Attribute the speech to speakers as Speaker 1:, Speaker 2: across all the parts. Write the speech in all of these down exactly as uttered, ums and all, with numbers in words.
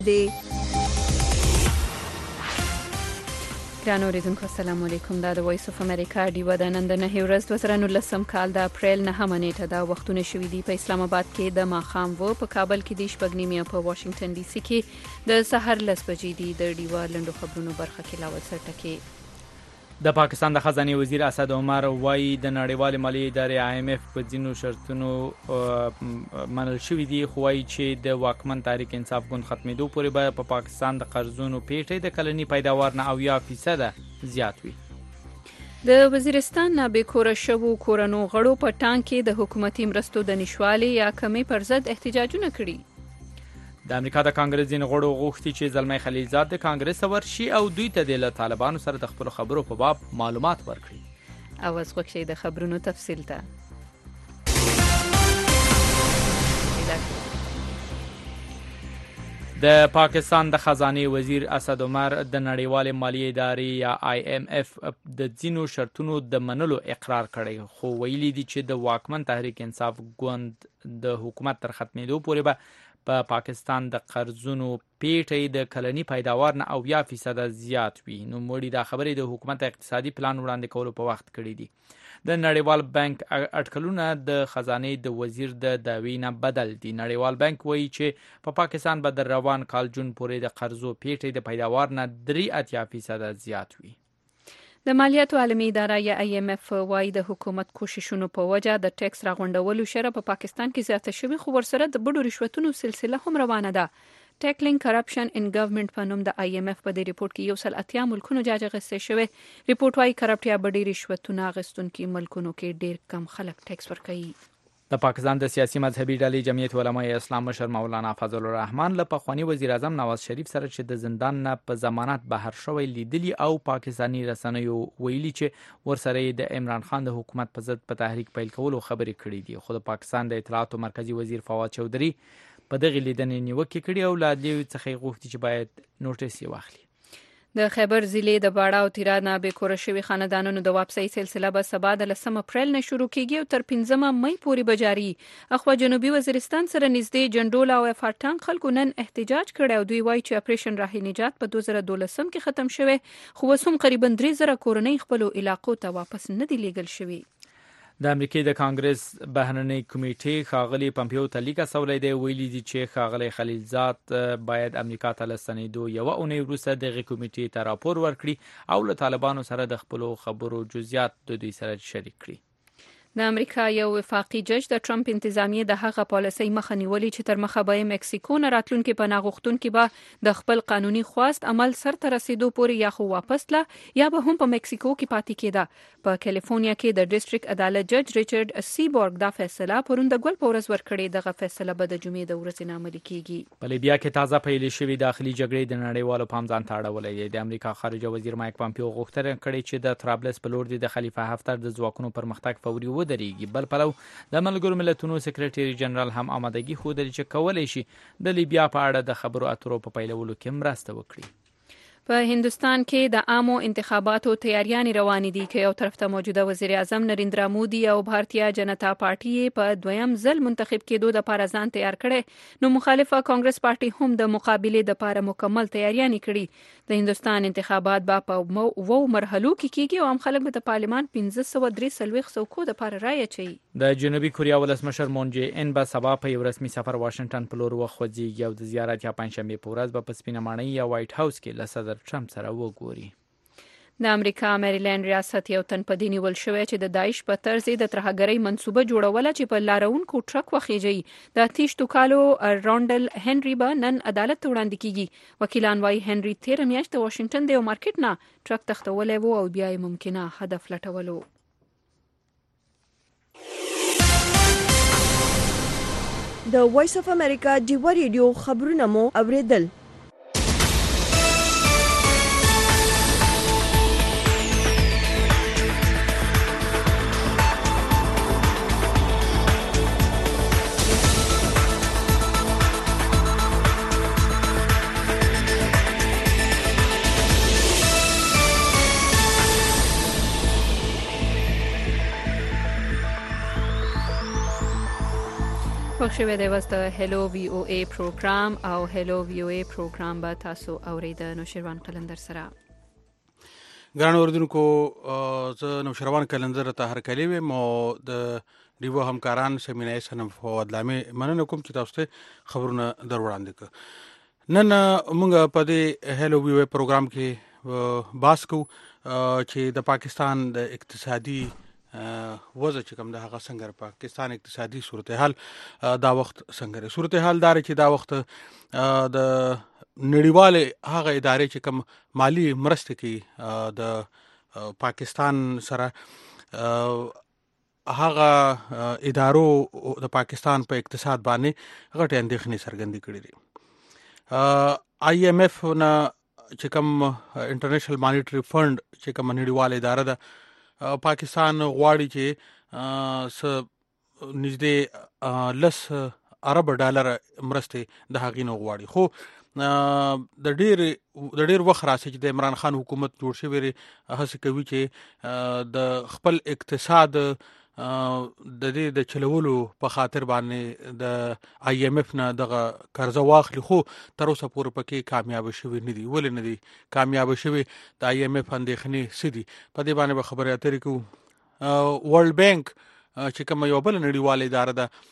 Speaker 1: دی
Speaker 2: ګرانو اوریدونکو السلام علیکم. دا د وایس اف امریکا ډیو د نن د نهه ورځ دوه زره نولسم کال د اپریل نهمه نیټه دا وختونه شوې دي په اسلام آباد کې د ماښام و په کابل کې د شپږ نیمې په واشنگټن ډي سي کې د سحر لس بجې دي. د ډیو لنډو خبرونو برخه کې لاول سرټکي
Speaker 3: د پاکستان د خزانه وزیر اسد عمر وايي د نړیوال مالی ادارې آی ایم اف په ځینو شرطونو منل شوې دي، خو وايي چې د واکمن تحریک انصاف ګوند ختمېدو پورې به په پاکستان د قرضونو پیټۍ د کلني پیداوار نه اویا فیصد زیات وي.
Speaker 2: د وزیرستان نه بیکوره شوو کورنو غړو په ټانک کې د حکومتي مرستو د نشوالي یا کمی پر ضد احتجاجونه کړي.
Speaker 3: د امریکا د کانګرس ځینې غړو غوښتي چې زلمی خلیلزاد د کانګرس ورشي او دوی ته د طالبانو سره د خپلو خبرو په باب معلومات ورکړي.
Speaker 2: اواز غوښتي د خبرونو تفصیل ته
Speaker 3: د پاکستان د خزانه وزیر اسد عمر د نړیوال مالی ادارې یا آی ایم اف د ځینو شرطونو د منلو اقرار کړی، خو ویلي دي چې د واکمن تحریک انصاف ګوند د حکومت تر ختمېدو پورې به په پا پاکستان د قرضونو پیټۍ د کلني پیداوار نه اویا فیصد زیات وي. نو موږ د خبرې د حکومت اقتصادي پلان وړاندې کولو په وخت کړی دي. د نړیوال بانک اټکلونه د خزانه د وزیر د دعوی نه بدل دي. نړیوال بانک وایي چې په پا پاکستان به د روان کال جون پورې د قرضو پیټۍ د پیداوار نه درې اتیا فیصد زیات وي.
Speaker 2: د مالیاتو عالمي اداره یا آی ایم اف وايي د حکومت کوششونو په وجه د ټیکس راغونډولو شره په پاکستان کې زیاته شوې، خو ورسره د بډو رشوتونو سلسله هم روانه ده. ټیکلینګ کرپشن ان ګورنمنت په نوم د آی ایم اف په دې ریپورت کې یو سل اتیا ملکونو جاج اخیستل شوی. ریپورت وايي کرپټیا بډې رشوتونه اخیستونکي ملکونو کې ډیر کم خلک ټیکس ورکوي.
Speaker 3: د پاکستان د سیاسي مذهبي ډلې جمعیت علماء اسلام مشر مولانا فضل الرحمن له پخوانی وزیر اعظم نواز شریف سره چې د زندان نه په ضمانت بهر شوی لیدلی او پاکستانی رسنیو ویلي چې ورسره د عمران خان د حکومت په ضد په تحریک پیل کولو خبرې کړې دي. خو د پاکستان د اطلاعاتو مرکزی وزیر فواد چودھری په دغه لیدنې نیوکه کړې او لا دې څخه غوښتي چې باید نوټیس یې واخلي.
Speaker 2: د خیبر ضلع د باړه او تیرا نه بیکوره شوي خاندانونو د واپسۍ سلسله به سبا د لسم اپریل نه شروع کیږي او تر پنځمه مئی پورې به جاري. اخوا جنوبي وزیرستان سره نږدې جنډول او افارټان خلکو نن احتجاج کړی او دوی وایي چې اپریشن راه نجات په دوه زره دولسم کې ختم شوی، خو اوس هم قریبا درې زره کورنۍ خپلو علاقو ته واپس نه دي لیږل شوي.
Speaker 3: د امریکای د کانګرس بهرنۍ کمیټې ښاغلي پمپیو ته لیک استولی دی، ویلي دي چې ښاغلی خلیلزاد باید امریکا ته له ستنېدو یوه اونۍ وروسته دغې کمیټې ته راپور ورکړي او له طالبانو سره د خپلو خبرو جزئیات د دوی سره شریک کړي.
Speaker 2: د امریکا یو وفاقي جج د ټرمپ انتظامیه د هغه پالیسۍ مخه نیولې چې تر مخه به مکسیکو نه راتلونکي پناه غوښتونکي به د خپل قانوني خواست عمل سرته رسیدو پورې یا خو واپس له یا به هم په مکسیکو کې پاتې کېده. په کالیفورنیا کې د ډیسټریکټ عدالت جج ریچارډ سیبورګ دا فیصله پرون د ګل په ورځ ورکړې. دغه فیصله به د جمعې د ورځې نه عملي کیږي.
Speaker 3: په لیبیا کې تازه پیل شوې داخلي جګړې د نړیوالو پام ځان ته اړولی دی. د امریکا خارجه وزیر مایک پمپیو غوښتنه کړې چې د طرابلس په لور د خلیفه حفتر د ځواکونو پرمختګ فوري ودرېږي. بل پلو د ملګرو ملتونو سکرټري جنرال هم آمادګي ښودلې چې کولی شي د لیبیا په اړه د خبرو اترو په پیلولو کې مرسته وکړي.
Speaker 2: په هندوستان کې د عامو انتخاباتو تیاریانې روانې دي که یو طرف ته موجوده وزیر اعظم نریندرا مودي او بھارتیا جنتا پارټي په دویم ځل منتخب کېدو د پاره ځان تیار کړي، نو مخالفه کانګرس پارټي هم د مقابلې د پاره مکمل تیاریانې کړي. د هندوستان انتخابات به په وو مرحلو کې کېږي او هم خلک به د پارلمان پنځه سوه درې څلوېښت څوکو د پاره رایه اچوي.
Speaker 3: د جنوبي کوریا ولسمشر مون جې ان به سبا په یو رسمي سفر واشنګټن په لور وخوځېږي او د زیارت یا پنجشنبې په ورځ به په سپینه ماڼۍ یا وایټ هاوس کې له صدر ټرمپ سره وګوري.
Speaker 2: د امریکا میریلند ریاست یو تن په دې نیول شوی چې د داعش په طرز د ترهګرۍ منصوبه جوړوله چې په لارونکو ټرک وخیږي. د تیشتو کالو رانډل هنري به نن عدالت ته وړاندې کیږي. وکیلان وايي هنري تیر میاشت د واشنګټن د یو مارکیټ نه ټرک تختولی و او بیا یې ممکنه هدف لټولو.
Speaker 1: د وایس اف امریکا ډیو ریډیو خبرونه مو اوریدل.
Speaker 2: پخ شوی دی وست هلو وی او ای پروګرام او هلو وی او ای پروګرام به تاسو اورید نو شروان قلندر سره
Speaker 4: ګران اوردونکو زه نو شروان قلندر ته هر کلی مو د ریو همکاران سمینه سنم فواد لامه مننه کوم چې تاسو ته خبرونه در وړاندې ک نن موږ په دې هلو وی او ای پروګرام کې باس کو چې د پاکستان د اقتصادي وضع چې کوم د هغه څنګه پاکستان اقتصادي صورتحال دا وخت څنګه صورتحال دار چې دا وخت د نړیواله هغه ادارې چې کوم مالی مرسته کوي د پاکستان سره هغه ادارو د پاکستان په اقتصاد باندې غټه اندېښنې څرګندې کړې دي آی ایم ایف نه چې کوم انټرنیشنل مانیټری فند چې کوم نړیواله اداره ده پاکستان غواړي چې س نږدې لس ارب ډالر مرسته د هغې نه غواړي خو د ډېر د ډېر وخت راسي چې د عمران خان حکومت جوړ شوی دی هڅه کوي چې د خپل اقتصاد د دې د چلولو په خاطر باندې د آی ایم ایف نه دغه قرضه واخلي خو تر اوسه پورې پکې کامیاب شوی نه دي ولې نه دي کامیاب شوی د آی ایم ایف اندېښنې سدي په دې باندې به خبرې اترې کوو ورلد بانک چې کوم یو بل نړیواله اداره ده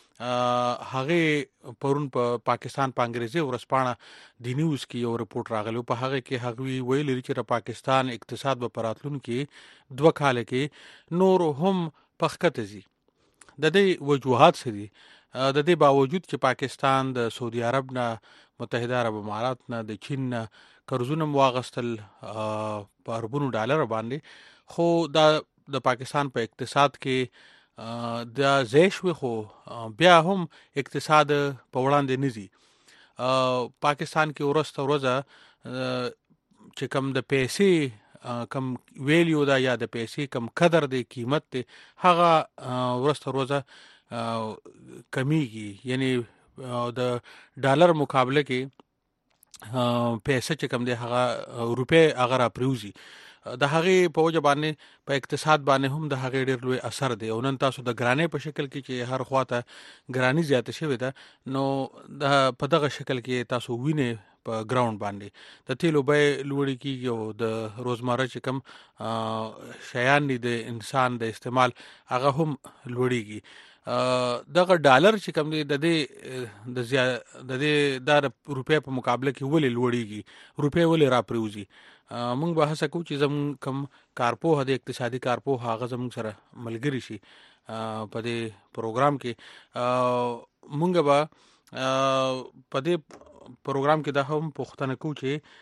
Speaker 4: هغه پرون په پا پاکستان په انګریزي ورځپاڼه دی نیوز کې یو رپورت راغلی په هغه کې هغه ویل چې د پاکستان اقتصاد په پراتلون کې دوه کال کې نور هم پخکته زی د دې وجوهات سری د دې باوجود چې پاکستان د سعودي عرب نه متحده عرب امارات نه د چین نه قرضونه واغستل په اربونو ډالر باندې خو دا د پاکستان په اقتصاد کې د زیشوي خو بیا هم اقتصاد په وړاندې نزي پاکستان کې ورسته ورځه چې کم د پیسې کم ویلیو دا یا د پیسې کم قدر دی قیمت دی هغه ورسته ورځه کمیږي یعنی د ډالر مقابله کې پیسې چې کم دی هغه روپې هغه را پریوزي د هغې په وجه باندې په اقتصاد باندې هم د هغې ډېر لوی اثر دی او نن تاسو د ګرانۍ په شکل کې چې هر خواته ګراني زیاته شوې ده نو د په دغه شکل کې تاسو وینئ په ګراوند باندې د تیلو بیې لوړې کېږي او د روزمره چې کوم شیان دي د انسان د استعمال هغه هم لوړېږي دغه ډالر چې کوم دی د دې د زیا د دې د روپۍ په مقابله کې ولې لوړېږي روپۍ ولې را پریوزي مونږ به هڅه کوو چې زموږ کم کارپوه د اقتصادي کارپوه هغه زموږ سره ملګري شي په دې پروګرام کې مونږ به په دې پروګرام کې دا هم پوښتنه کوو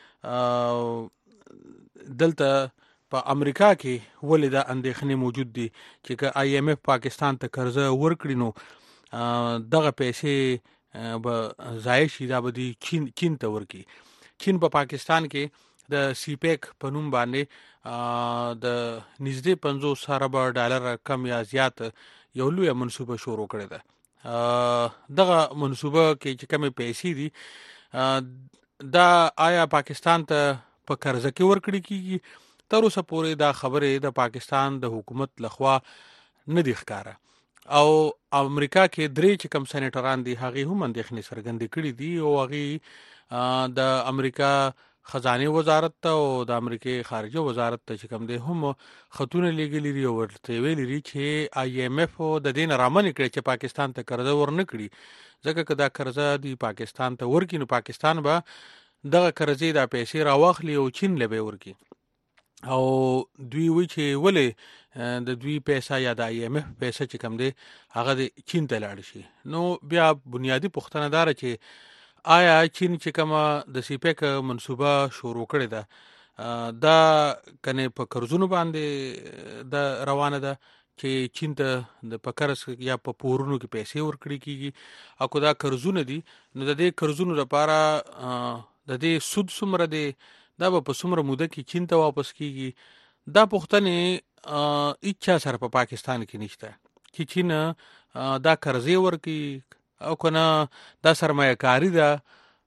Speaker 4: چې دلته په امریکا کې ولې دا اندېښنې موجود دي چې که آی ایم ایف پاکستان ته قرضه ورکړي نو دغه پیسې به ضایع شي دا به دی چین چین ته ورکړي چین په پاکستان کې د سی پیک په نوم باندې د نږدې پنځوس ارب ډالر کم یا زیات یو لویه منصوبه شروع کړې ده دغه منصوبه کې چې کومې پیسې دي دا آیا پاکستان ته په قرضه کې ورکړي کېږي تر اوسه پورې دا خبرې د پاکستان د حکومت لخوا نه دي ښکاره او امریکا کې درې چې کوم سېنیټران دي هغې هم اندېښنې څرګندې کړي دي او هغې د امریکا خزانه وزارت ته او د امریکای خارجه وزارت ته چې کوم دی هم خطونه لګیلي دي او ورته ویلي دي چې آی ایم ایف د دې نه رامنې کړي چې پاکستان ته قرضه ورنه کړي ځکه که دا قرضه دی پاکستان ته ورکړي نو پاکستان به دغه قرضې دا پیسې راواخلي او چین له به ورکړي او دوی وی چې ولې د دوی پیسې یا د آی ایم ایف پیسې چې کوم دی هغه د چین ته لاړ شي نو بیا بنیادی پوښتنه دار چې آیا چین چې کومه د سی پیک منصوبه شروع کړې ده دا کنه په قرضونو باندې د روانه ده چې چین ته د پکرس یا په پورونو کې پیسې ورکړي کیږي او دا قرضونه دي نو د دې قرضونو لپاره د دې سود څومره دی دا په څومره موده کې چین ته واپس کیږي دا پوښتنې اچھا سره په پاکستان کې نشته چې چین دا قرضې ورکړي او کنه دا سرمایه کاری ده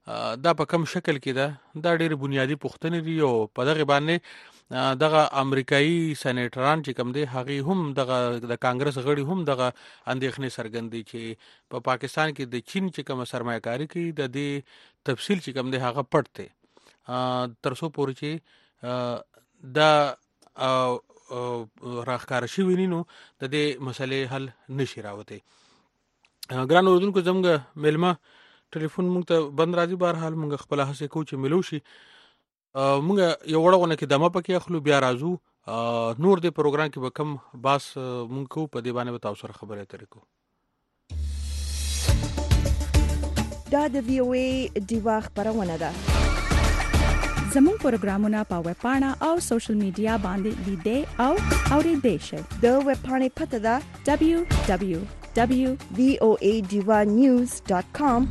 Speaker 4: دا په کوم شکل کې ده دا ډېر بنیادی پوښتنې دي او په دغه باندې دغه امریکایي سېنیټران چې کوم دي هغه هم دغه د کانګرس غړي هم دغه اندېښنې څرګندوي چې په پا پاکستان کې د چین چې کوم سرمایه‌کاري کوي د دې تفصیل چې کوم دی هغه پټ دی تر څو پورې چې دا راخکار شي ویني نو د دې مسلې حل نشي راوته. ګران اوردونکو زموږ ملما ټلیفون مونږ ته بند راځي، بهر حال مونږ خپل هڅه کوو چې ملو شي. مونږ یو وړونه کې دمه پکې اخلو بیا راځو نور دې پروګرام کې به کم باس مونږ کو په دې باندې به تاسو سره خبرې اترې کوو.
Speaker 1: دا د وی او ای دیوا خبرونه ده.
Speaker 5: زموږ پروګرامونه په ویب پاڼه او سوشل میډیا باندې لیدئ او اورئ شئ.
Speaker 1: د ویب پاڼې پته ده
Speaker 5: دبليو دبليو دبليو
Speaker 1: ډاٹ وی او ای ډیوا نیوز ډاٹ کام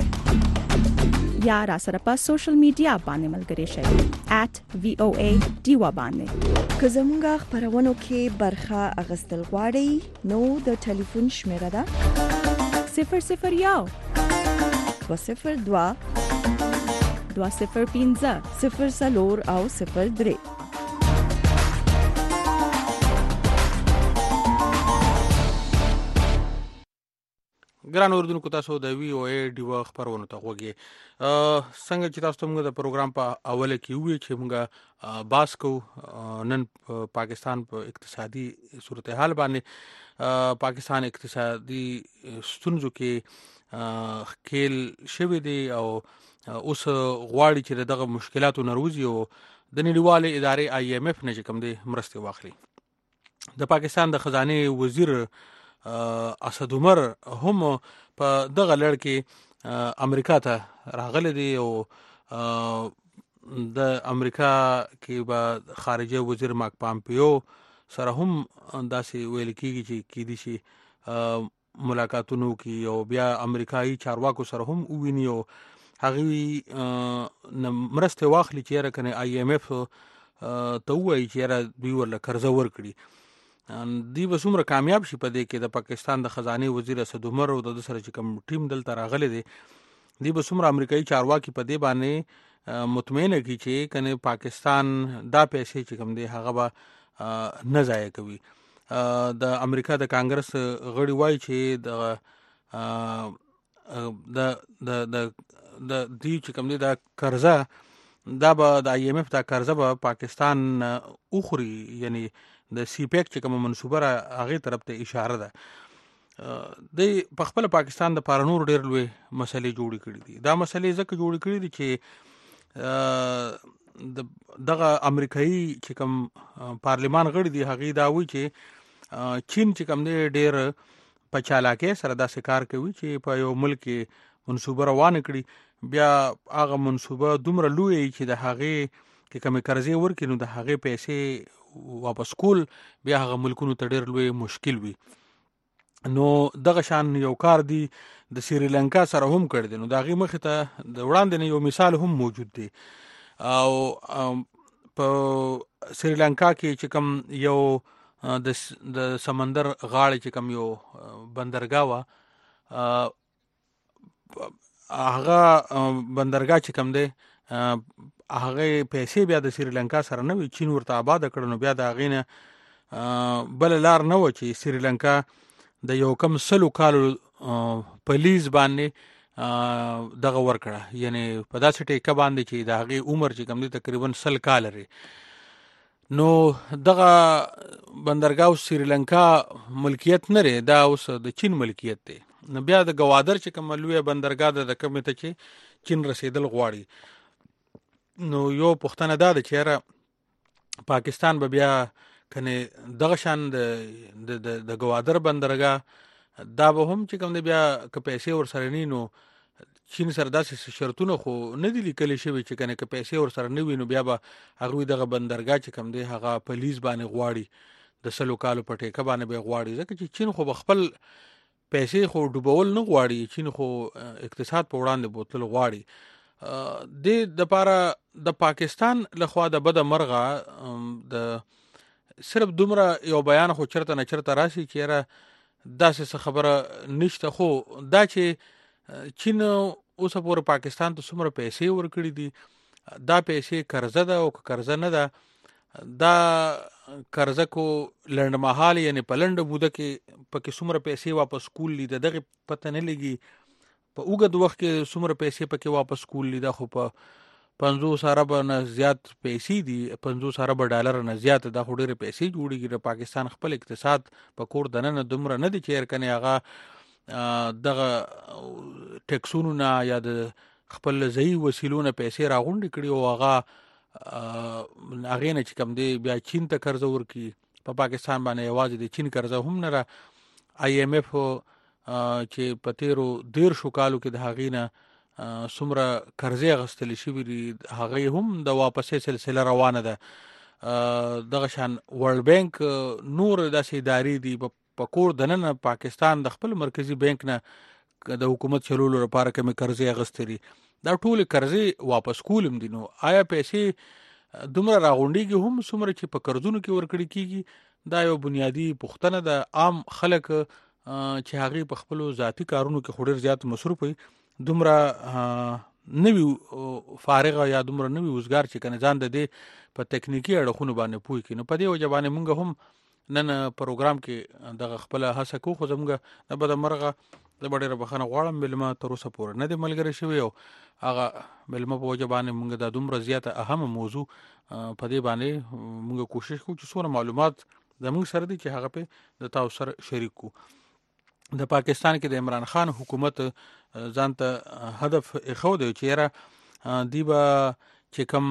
Speaker 5: یا را سره په سوشل میډیا باندې ملګری شئ ایٹ وی او ای ډیوا باندې.
Speaker 1: که زموږ خبرونو کې برخه اغستل غواړئ نو د ټلیفون شمیره ده
Speaker 5: صفر صفر یو
Speaker 1: دو صفر دوا
Speaker 5: دوا صفر پنځه
Speaker 1: صفر څلور او صفر درې.
Speaker 4: ګران اوردونکو تاسو د وی او ای ډیوا خبرونه ته غوږی څنګه چې تاسو موږ د پروګرام په اوله کې وی چې موږ باس کو نن پاکستان په اقتصادي صورتحال باندې پاکستان اقتصادي ستونزو کې خېل شوی دی او اوس غواړي چې دغه مشکلاتو نروزي او د نړیوالې ادارې آی ایم ایف نه چې کوم دی مرسته واخلي. د پاکستان د خزانه وزیر اسد عمر هم په دغه لړ کې امریکا ته راغلی دی او د امریکا کې به خارجه وزیر مارک پامپیو سره هم داسې ویل کېږي چې کېدی شي ملاقاتونو کې او بیا امریکایي چارواکو سره هم وویني او هغوی مرسته واخلي چې یاره کنه آی ایم ایف ته ووایي چې یاره دوی ورله قرضه ورکړي. دی به څومره کامیاب شي په دې کې د پاکستان د خزانه وزیر اسد عمر او د سره چې کوم ټیم دلته راغلی دی دی به څومره امریکایي چارواکي په دې باندې مطمئنه کی چې کنه پاکستان دا پیسې چې کوم دی هغه به نه ضایع کوي. د امریکا د کانګرس غړي وایي چې د د د د دی چې کوم دی دا قرضه دا به د آی ایم ایف دا قرضه به پاکستان اوخري یعنی د سی پیک چې کوم منصوبه را هغه طرف ته اشاره ده. د په خپل پاکستان د پارنور ډېر لوی مسلې جوړې کړې دي. دا مسلې ځکه جوړې کړې دي چې دغه امریکایي چې کوم پارلمان غړي دي هغه دا وایي چې چین چې کوم دی ډېر په چالاکۍ سره داسې کار کوي چې په یو ملک کې منصوبه روانه کړي بیا هغه منصوبه دومره لوی چې د هغې کې کومې قرضې ورکړي نو د هغې پیسې واپس کول بیا هغه ملکونو ته ډېر لوی مشکل وي. نو دغه شان یو کار دی د سریلانکا سره هم کړی دی. نو د هغې مخې ته د وړاندې نه یو مثال هم موجود دی او په سریلانکا کې چې کوم یو د سمندر غاړې چې کوم یو بندرګاه وه هغه بندرګاه چې کوم دی هغه پیسې بیا د سریلانکا سره نه وي، چین ورته آباد کړ نو بیا د هغې نه بل لار نه و چې سریلانکا د یو کم سلو کالو په لیز باندې دغه ورکړه، یعنی په داسې ټیکه باندې چې د هغې عمر چې کوم دی تقریبا سل کال لري. نو دغه بندرګاه اوس سریلانکا ملکیت نه لري، دا اوس د چین ملکیت دی. نو بیا د ګوادر چې کومه لویه بندرګاه ده د کومې ته چې چین رسېدل غواړي. نو یو پوښتنه دا ده چې یاره پاکستان به بیا کنې دغه شان د د ګوادر بندرګاه دا به هم چې کوم دی بیا که پیسې ورسره نه نو چین سره داسې شرطونه خو نه دي لیکلي شوي چې کنې که پیسې ورسره نه وي نو بیا به هغوی دغه بندرګاه چې کوم دی هغه په لیز باندې غواړي، د سلو کالو په ټیکه باندې به غواړي، ځکه چې چین خو به خپل پیسې خو ډوبول نه غواړي، چین خو اقتصاد په وړاندې بوتل غواړي. د دپاره د پاکستان لخوا د بده مرغه د صرف دومره یو بیان خو چرته نه چرته راشي چې یاره داسې څه خبره نشته، خو دا چې چین اوس پورې پاکستان ته څومره پیسې ورکړي دي، دا پیسې قرضه ده او قرضه نه ده، دا قرضه کو لنډ مهال یعنی په لنډه موده کې پکې څومره پیسې واپس کولی د دغه پته نه لګي، په اوږد وخت کې څومره پیسې پکې واپس کولی، دا خو په پنځوس ارب نه زیات پیسې دي، پنځوس ارب ډالر نه زیات، دا خو ډېرې پیسې جوړیږي. د پاکستان خپل اقتصاد په کور دننه دومره نه دي چې هرکنې هغه دغه ټیکسونو نه یا د خپل ځایي وسیلو نه پیسې راغونډې کړي او هغه هغې نه چې کوم دی بیا چین ته قرضه ورکړي. په پاکستان باندې یوازې د چین قرضه هم نه را، آی ایم ایف چې په تیرو دیرشو کالو کې د هغې نه څومره قرضې اخیستلې شوي دي هغې هم د واپسې سلسله روانه ده. دغه شان ورلډ بینک نور داسې ادارې دي په کور دننه پاکستان د خپل مرکزي بینک نه د حکومت چلولو لپاره کومې قرضې اخیستې دي، دا ټولې قرضې واپس کولم دي. نو آیا پیسې دومره راغونډېږي هم څومره چې په قرضونو کې ورکړي کېږي؟ دا یو بنیادي پوښتنه ده. عام خلک چې هغې په خپلو ذاتي کارونو کې خو ډېر زیات مصروف وي، دومره نوي فارغه یا دومره نوي وزګار چې کنه ځان د دې په تکنیکي اړخونو باندې پوه کړي. نو په دې وجه باندې مونږ هم نن پروګرام کې دغه خپله هڅه کوو، خو زمونږ نه بدمرغه زه به ډېره بخښنه غواړم، مېلمه تر اوسه پورې نه دی ملګری شوی او هغه مېلمه په وجه باندې مونږ دا دومره زیاته اهمه موضوع په دې باندې مونږ کوشش کوو چې څومره معلومات زمونږ سره دي چې هغه پې د تاسو سره شریک کړو. د پاکستان کې د عمران خان حکومت ځان ته هدف ایښودی چې یاره دوی به چې کوم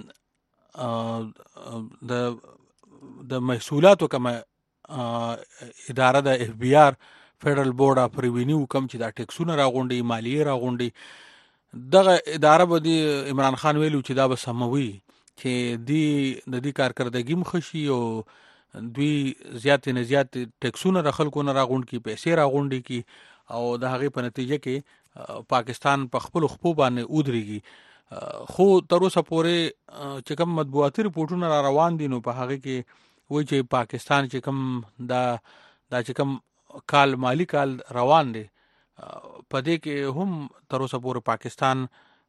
Speaker 4: د د محصولاتو کومه اداره د اف بی آر فیډرل بورډ اف ریوینیو کم چې دا ټیکسونه راغونډي، مالیې راغونډي، دغه اداره به د عمران خان ویلو چې دا به سموي چې دی د دې کارکردګي هم ښه شي او دوی زیاتې نه زیات ټیکسونه د خلکو نه راغونډ کړي، پیسې راغونډې کړي او د هغې په نتیجه کې پاکستان په خپلو خپو باندې ودرېږي. خو تر اوسه پورې چې کوم مطبوعاتي رپورټونه را روان دي نو په هغې کې وایي چې پاکستان چې کوم دا دا چې کوم کال مالی کال روان دی په دې کې هم تر اوسه پورې پاکستان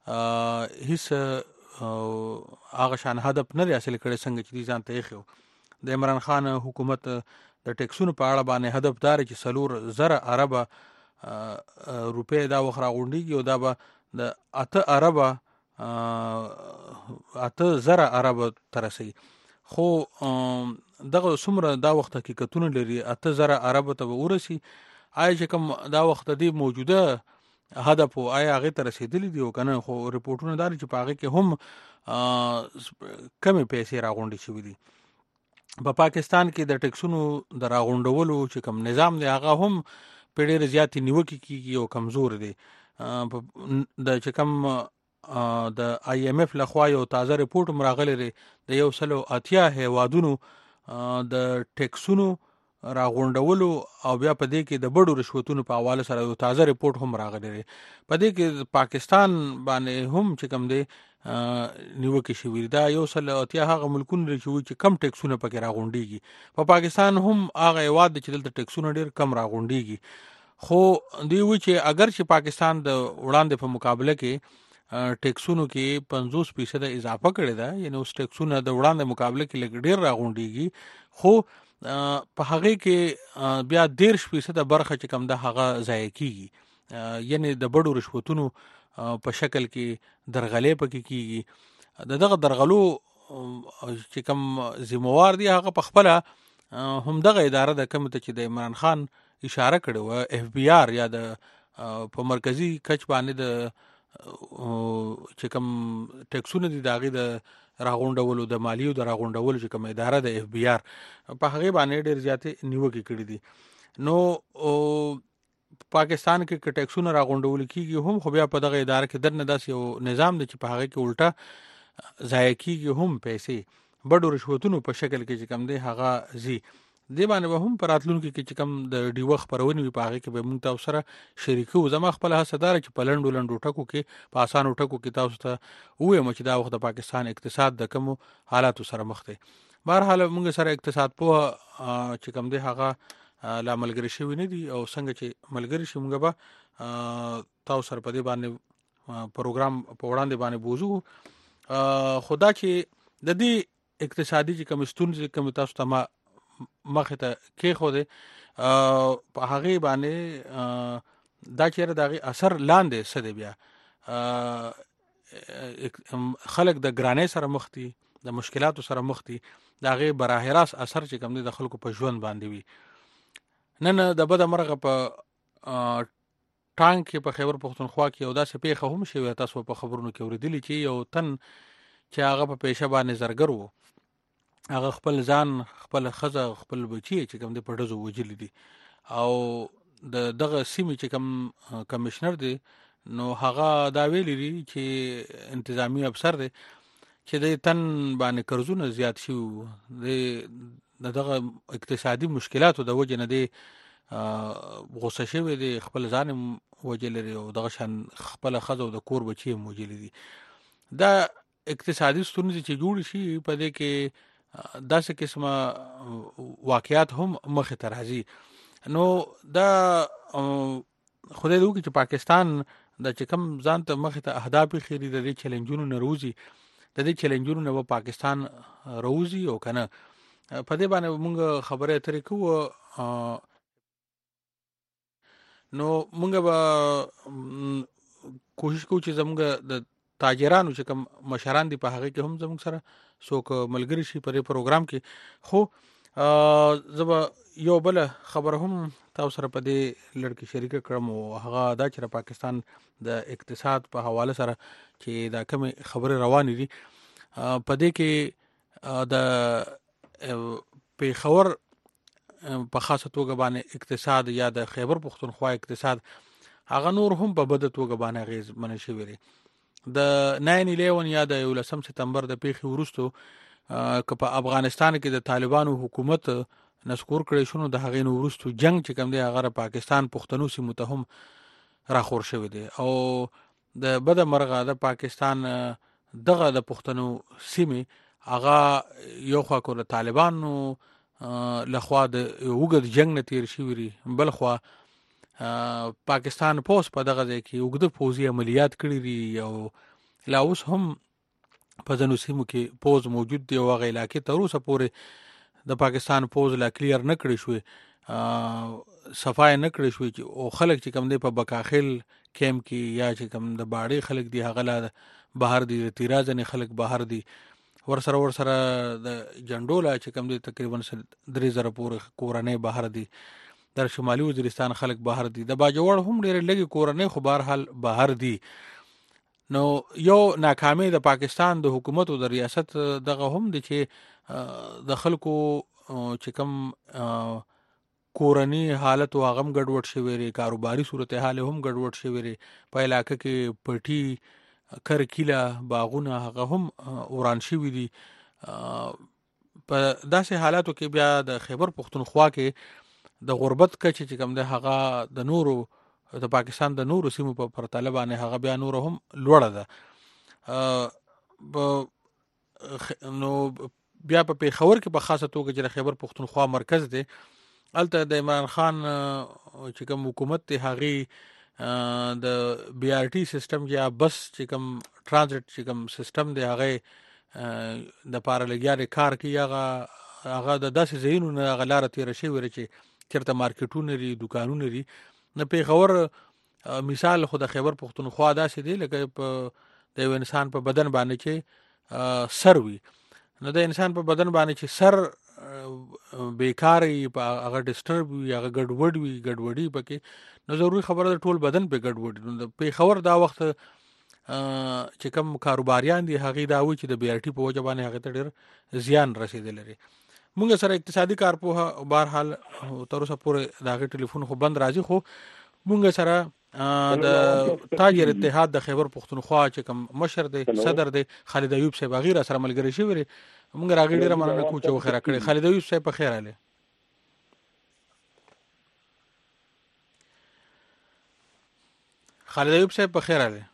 Speaker 4: هیڅ هغه شان هدف نه دی حاصل کړی څنګه چې دوی ځان ته ایښی. د عمران خان حکومت د ټیکسونو په اړه باندې هدف دا دی چې څلور زره اربه روپۍ دا وخت راغونډېږي او دا به د اته اربه اته زره اربه ته رسوي. خو دغه څومره دا وخت حقیقتونه لري، اته زره اربو ته به ورسي. آیا چې کوم دا وخت د موجوده هدف او آیا هغې ته رسېدلی دي او که نه؟ خو رپورټونه دا دي چې په هغې کې هم کمې پیسې راغونډې شوي دي. په پاکستان کې د ټیکسونو د راغونډولو چې کوم نظام دی هغه هم په ډېرې زیاتې نیوکې کېږي او کمزور دی. د چې کوم د آی ایم ایف لخوا یو تازه رپورټ هم راغلی دی د یو سلو اتیا هیوادونو د ټیکسونو راغونډولو او بیا په دې کې د بډو رشوتونو په حواله سره یو تازه رپورټ هم راغلی دی. په دې کې پاکستان باندې هم چې کوم دی نیوکې شوي. دا یو سل اتیا هغه ملکونه دي چې کم ټیکسونه پکې راغونډېږي. په پاکستان هم هغه هېواد دی چې دلته ټیکسونه ډېر کم راغونډېږي. خو دوی وایي چې اگر چې پاکستان د وړاندې په مقابله کې ټیکسونو کې پنځوس فیصده اضافه کړې ده، یعنی اوس ټیکسونه د وړاندې مقابله کې لږ ډېر راغونډېږي، خو په هغې کې بیا دېرش فیصده برخه چې کوم ده هغه ضایع کېږي، یعنی د بډو رشوتونو په شکل کې درغلۍ پکې کېږي. د دغه درغلو چې کوم ذموار دی هغه په خپله همدغه اداره ده کومه ته چې د عمران خان اشاره کړې وه، اف بی آر یا د په مرکزي کچ باندې د چې کوم ټیکسونه دي د هغې د راغونډولو د مالیو د راغونډولو چې کوم اداره د اف بی آر په هغې باندې ډېر زیاتې نیوکې کړي دي. نو پاکستان کې که ټیکسونه راغونډول کېږي هم خو بیا په دغه اداره کې دننه داسې یو نظام دی چې په هغې کې الټه ضایع کېږي هم پیسې، بډو رشوتونو په شکل کې چې کوم دی هغه ځي. دې باندې به هم په راتلونکي کې چې کوم د ډیوه خپرونې وي په هغې کې به موږ تاسو سره شریکوو. زما خپله هڅه دا چې په لنډو لنډو ټکو کې په اسانو ټکو کې تاسو ته ووایم چې دا وخت د پاکستان اقتصاد د کومو حالاتو سره مخ دی. بهرحال موږ سره اقتصاد پوه چې کوم دی هغه لا ملګري شوي نه دي او څنګه چې ملګري شي موږ به تاسو سره په دې باندې پروګرام په وړاندې باندې بوزو. خدا چې د دې اقتصادي چې کوم ستونزې کوم تاسو ته ما مخه ته کې خو دې په هغه باندې دا چیرې دغه اثر لاندې سده بیا خلک د ګرانۍ سره مخ دي، د مشکلاتو سره مخ دي، دا غي براه راست اثر چې کوم دي د خلکو په ژوند باندې وي. نن د بده مرغه په ټانک کې په خیبر پختونخوا کې یو داسې پیښه هم شوې، تاسو په خبرونو کې اوریدلی چې یو تن چې هغه په پیشه باندې زرګر وو، هغه خپل ځان خپل خزه خپل بچی چې کوم دي په ډزو وجلی دي، او د دغه سیمې چې کوم کمشنر دی نو هغه دا ویلی دی چې انتظامی افسر دی چې د تن باندې قرضونه زیات شي، د دغه اقتصادي مشکلاتو د وجه نه دی غوسه شوی دی، خپل ځان وجل لري او دغه شان خپل خزه او د کور بچی موجل دي. دا اقتصادي ستونزې چې جوړ شي په دې کې داسې قسمه واقعیات هم مخې ته راځي. نو دا خدای دې وکړي چې پاکستان د چې کوم ځان ته مخې ته اهداف خېری د دې چیلنجونو نه روزي، د دې چیلنجونو نه و پاکستان روزي او کنه په دې باندې موږ خبره اترې کوو. نو موږ به کوشش کوو چې زموږ د تاجرانو چې کوم مشران دي په هغه کې هم زموږ سره څوک ملګری شي په دې پروګرام کې. خو زه یو بل خبر هم تاسو سره په دې لړ کې شریک کړم او هغه دا چې پاکستان د اقتصاد په حواله سره چې دا کوم خبره روانې دي په دې کې د پیښور په خاصه توګه باندې اقتصاد یا د خیبر پختونخوا اقتصاد هغه نور هم په بده توګه باندې غیز منشي وری. د نو الیون یا د یولسم سپتمبر د پیښې وروسته که په افغانستان کې د طالبانو حکومت نسکور کړی شنو د هغې نو وروسته جنگ چې کوم دی هغه پاکستان پښتنو سیمو ته هم راخور شوی دی او د بده مرغه د پاکستان دغه د پښتنو سیمې هغه یو خوا کو د طالبانو لخوا د وګد جنگ نه تیر شوی، بل خوا پاکستان پوس په دغه ځای کې وګد فوزي عملیات کړی دي او لا اوس هم په ځینو سیمو کې پوز موجود دی او هغه علاقې تر اوسه پورې د پاکستان پوز لا کلیر نه کړی شوی، صفای نه کړی شوی او خلک چې کوم دی په بکاخیل کیمپ کې یا چې کوم د باړې خلک دی هغه لا بهر دي، تیراز نه خلک بهر دي، ور سره ور سره د جندولا چې کوم دی تقریبا درې زره پورې کورنۍ بهر دي، در شمالي وزیرستان خلک بهر دي، د باجوړ هم ډېر لږی کورنۍ خو بهر حال بهر دي. نو یو ناکامي د پاکستان د حکومت او د ریاست دغه هم دي چې د خلکو چې کوم کورنۍ حالت او هغه ګډوډ شوی ری، کاروباري صورتحال هم ګډوډ شوی ری، په علاقې کې پټي کرکیله باغونه هغه هم وران شوی دي. په داسې حالاتو کې بیا د خیبر پختونخوا کې د غربت کچې چې کوم دی هغه د نورو د پاکستان د نورو سیمو په پرتله باندې هغه بیا نور هم لوړه ده. نو بیا په پیښور کې په خاصه توګه چې خیبر پختونخوا مرکز دی، الته د عمران خان چې کوم حکومت دی هغه د بی آر ټي سیستم یا بس چې کوم ترانزیت چې کوم سیستم دی هغه د پاره لګیاري کار کوي، هغه هغه د داسې ځایونو نه غلاره تیر شي ور چې چرته مارکیټونه لري، دکانونه لري. نه پیښور مثال خو د خیبر پختونخوا داسې دی لکه په د یو انسان په بدن باندې چې سر وي، نو د انسان په بدن باندې چې سر بیکاری په هغه ډیسټرب وي، هغه ګډوډ وي، ګډوډي پکې، نو ضروري خبره ده ټول بدن په ګډوډ. نو د پیښور دا وخت چې کوم کاروباریان دي هغه دا وی چې د بی آر ټي په وجه باندې هغه ته ډېر زیان رسیدل لري. موږ سره اقتصادي کارپوه بهر حال تر اوسه پورې داغه ټلیفون خو بند راځي، خو موږ سره د تاجر اتحاد د خیبر پختونخوا چې کوم مشر دی صدر دی خالد ایوب صاحب غیر سره ملګری شوی ری، موږ راغی ډیره مننه کوو چې وخره کړی. خالد ایوب صاحب په خیر اله. خالد ایوب صاحب په خیر اله.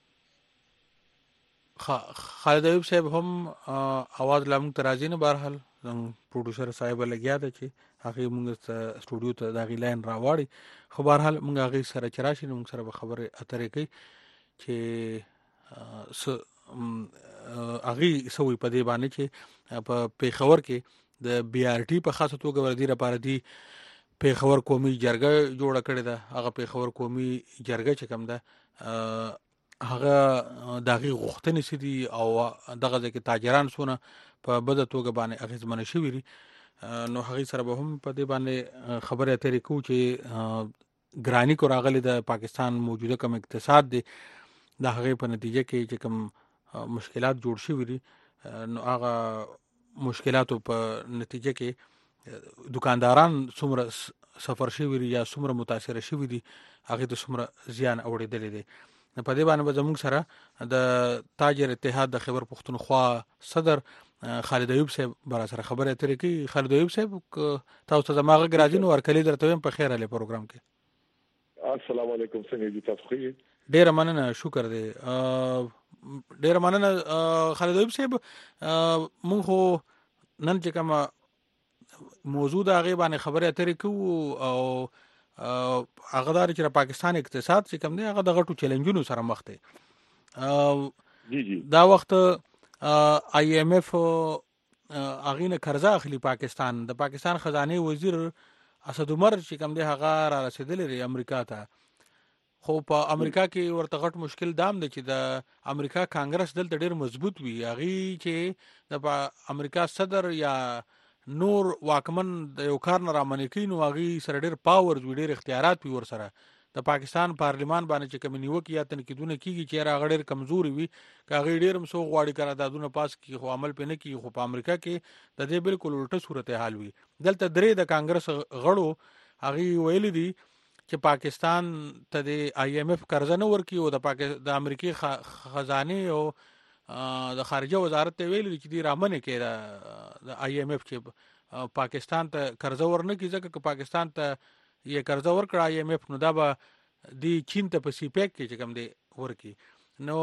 Speaker 4: خالد ایوب صاحب هم आवाज لامو ترازی نه بهرحال څنګه پروډوسر صاحب لګیا دی چې هغه موږ سټوډیو ته دا غی لاین راوړي. خو بهرحال موږ هغه سره چراشي موږ سره به خبره اترې کوي چې س هغه سوي په دې باندې چې په پیښور کې د بي آر ټي په خاصه توګه ورته لپاره دی پیښور قومي جرګه جوړه کړې ده. هغه پیښور قومي جرګه چې کوم ده هغه دغه غوښتنې سدي او دغه ځکه تاجران سونه په بده توګه باندې اغیزمن شوی دي. نو هغه سره به هم په دې باندې خبره اترې کوو چې ګرانی کو راغلي د پاکستان موجوده کوم اقتصاد دی د هغه په نتیجه کې چې کوم مشکلات جوړ شوي دي نو هغه مشکلاتو په نتیجه کې دکانداران څومره سفر شوي دي یا څومره متاثر شوي دي هغه ته څومره زیان اوریدلی دی. په دې باندې به زموږ سره د تاجر اتحاد د خیبر پښتونخوا صدر خالد ایوب صاحب برا سره خبره اترې کوي. خالد ایوب صاحب تاسو ته زما غږ راځي نو ورکلی درته وایم په خیر علي پروګرام کې.
Speaker 6: السلام علیکم څنګه دي تاسو خو؟
Speaker 4: ډیره مننه شکر دی. ډیره مننه خالد ایوب صاحب. مونږ خو نن چې کومه موضوع د هغې باندې خبرې اترې کوو او هغه دا چې د پاکستان اقتصاد چې کوم دی هغه د غټو چیلنجونو سره مخ دی. دا وخت آی ایم ایف هغې نه قرضه اخلي پاکستان. د پاکستان خزانه وزیر اسد عمر چې کوم دی هغه را رسېدلی دی امریکا ته. خو په امریکا کې ورته غټ مشکل دام دی چې د امریکا کانګرس دلته ډیر مضبوط وي. هغې چې د امریکا صدر یا نور واکمن د یو کار نه رامنې کوي نو هغې سره ډیر پاورز وي ډیر اختیارات وي ورسره. د پاکستان پارلیمان باندې چې کوم نیوکې یا تنقیدونه کیږي چې هغه ډیر کمزوري وي که هغې ډیر هم څو غواړي قراردادونه پاس کړي خو عمل پرې نه کیږي. خو په امریکا کې د دې بالکل الټه صورتحال وي. دلته درې د کانګرس غړو هغې ویلي دي چې پاکستان ته د آی ایم ایف قرضه نه ورکړي او د پاکستان د امریکای خزانه او د خارجه وزارت ته ویلي چې دی رامنې کې د آی ایم ایف چې پاکستان ته قرضه ورنه کړي ځکه که پاکستان ته یې قرضه ورکړه آی ایم ایف نو دا به دی چین ته په سی پیک کې چې کوم دی ورکړي. نو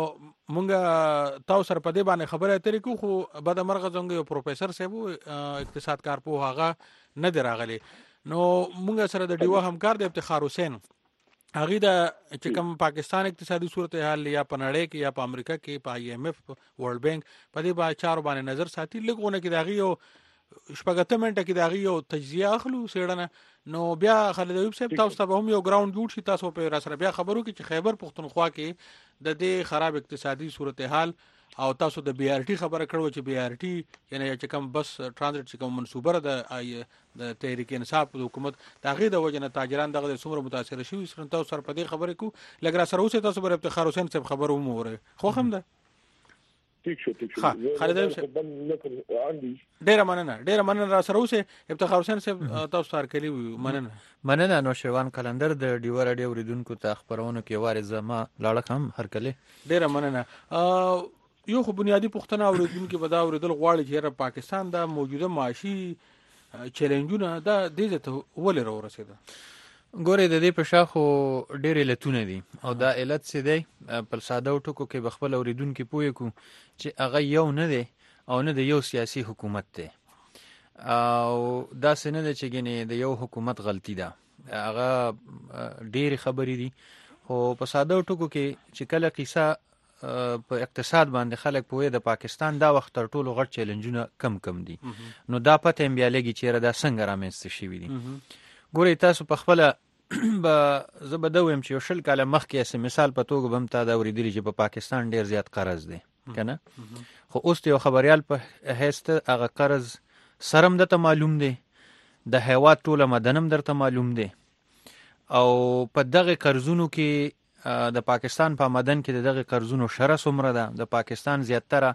Speaker 4: مونږ تاسو سره په دې باندې خبره اترې کوو خو بده مرغه زموږ یو پروفیسر صاحب اقتصاد کارپوه هغه نه دی راغلی. نو مونږ سره د ډیوه همکار دی افتخار حسین. هغې د چې کوم پاکستان اقتصادي صورتحال یا په نړۍ کې یا په امریکا کې په آی ایم ایف ورلډ بینک په دې باندې چارو باندې نظر ساتي. لږ غونه کې د هغې یو شپږ اته منټه کې د هغې یو تجزیه اخلو څېړنه. نو بیا خالد ایوب صاحب تاسو ته به هم یو ګراوند جوړ شي تاسو په را سره بیا خبرو کې چې خیبر پښتونخوا کې د دې خراب اقتصادي صورتحال او تاسو د بي آر ټي خبره کړو چې بي آر ټي یعنی چې کوم بس ترانزیت چې کوم منصوبه ده د تحریک انصاف د حکومت د هغې د وجې نه تاجران دغه څومره متاثره شوي سره تاسو سره په دې خبرې کوو. لږ را سره اوسئ تاسو به افتخار حسین صاحب خبر هم واورئ. خوښ هم ده؟
Speaker 6: ٹھیک شو ٹھیک شو.
Speaker 4: خالد ایوب صاحب ډیره مننه ډیره مننه را سره اوسئ. افتخار حسین صاحب تاسو سره کلی وي. مننه
Speaker 7: مننه. نوشروان کلندر د ډیوه راډیو اوریدونکو ته خبرونه کې وارې زما لاړه هم هر کله
Speaker 4: ډیره مننه. یو خو بنیادی پوښتنه اوریدونکو به دا اوریدل غواړي چې پاکستان د موجوده معاشي چیلنجونه دا دې ته ولې راورسېده؟
Speaker 7: ګورې د دې په شاخو ډېر علتونه دي او دا علت څه دی په ساده ټکو کې به خپل اوریدونکي پوه کړو چې هغه یو نه دی او نه د یو سیاسي حکومت دی او داسې نه دی چې ګنې د یو حکومت غلطي ده. هغه ډېرې خبرې دي خو په ساده ټکو کې چې کله قصه په اقتصاد باندې خلک پوهې د پاکستان دا وخت تر ټولو غټ چیلنجونه کم کم دي نو دا پته هم بیا لګي چې دا څنګه رامنځته شوي دي. ګورئ تاسو په خپله به زه به دا ویم چې یو شل کاله مخکې اسې مثال په توګه به هم تا دا اورېدلي چې په پاکستان ډېر زیات قرض دی که نه خو اوس د یو خبریال په حیث ته هغه قرض سر هم درته معلوم دی د هیواد ټوله مدن هم درته معلوم دی او په دغه قرضونو کې د پاکستان په آمدن کې د دغه قرضونو شره څومره ده د پاکستان زیاتره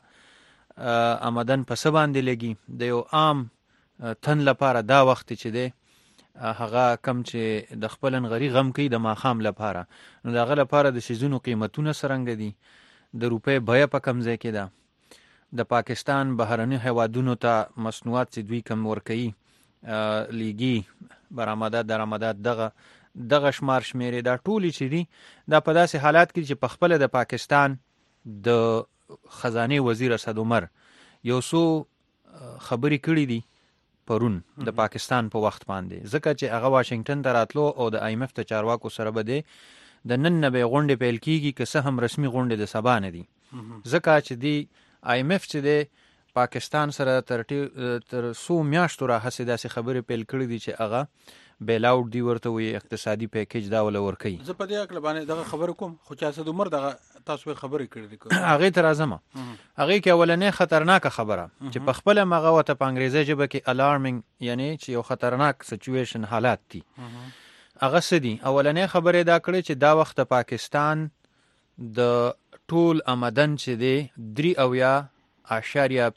Speaker 7: آمدن په څه باندې لګي د یو عام تن لپاره دا وخت چې دی هغه کم چې د خپل نغري غم کوي د ماښام لپاره نو د هغه لپاره د سیزونو قیمتونه څرنګه دي د روپۍ بیه په کم ځای کې ده د پاکستان بهرني هیوادونو ته مصنوعات چې دوی کم ورکوي لیږي برآمدات درآمدات دغه دغه شمار شمیرې دا ټولې چې دي دا په داسې حالات کې چې په خپله د پاکستان د خزانه وزیر اسد عمر یو څو خبرې کړې دي پرون د پاکستان په وخت باندې، ځکه چې هغه واشنگټن ته راتلو او د آی ایم ایف ته چارواکو سره به دی د نن نه به غونډې پیل کیږي که څه هم رسمي غونډې د سبا نه دي، ځکه چې دی آی ایم ایف چې دی پاکستان سره تر تر څو میاشتو راهیسې داسې خبرې پیل کړې دي چې هغه بیل آوټ دی ورته وایي، اقتصادي پیکیج دا ولا ورکوي.
Speaker 4: زه په دې اړه باندې دغه خبره کوم، خو چې اسد عمر دغه تاسو خبرې کړې دي
Speaker 7: هغې ته راځم. هغې کې اولنۍ خطرناکه خبره چې په خپله مغه ورته په انګریزي ژبه کې الارمینګ، یعنی چې یو خطرناک سچویشن حالات دي، هغه څه دي؟ اولنۍ خبره دا کړې چې دا وخت پاکستان د ټول آمدن چې دی درې اویا اعشاریه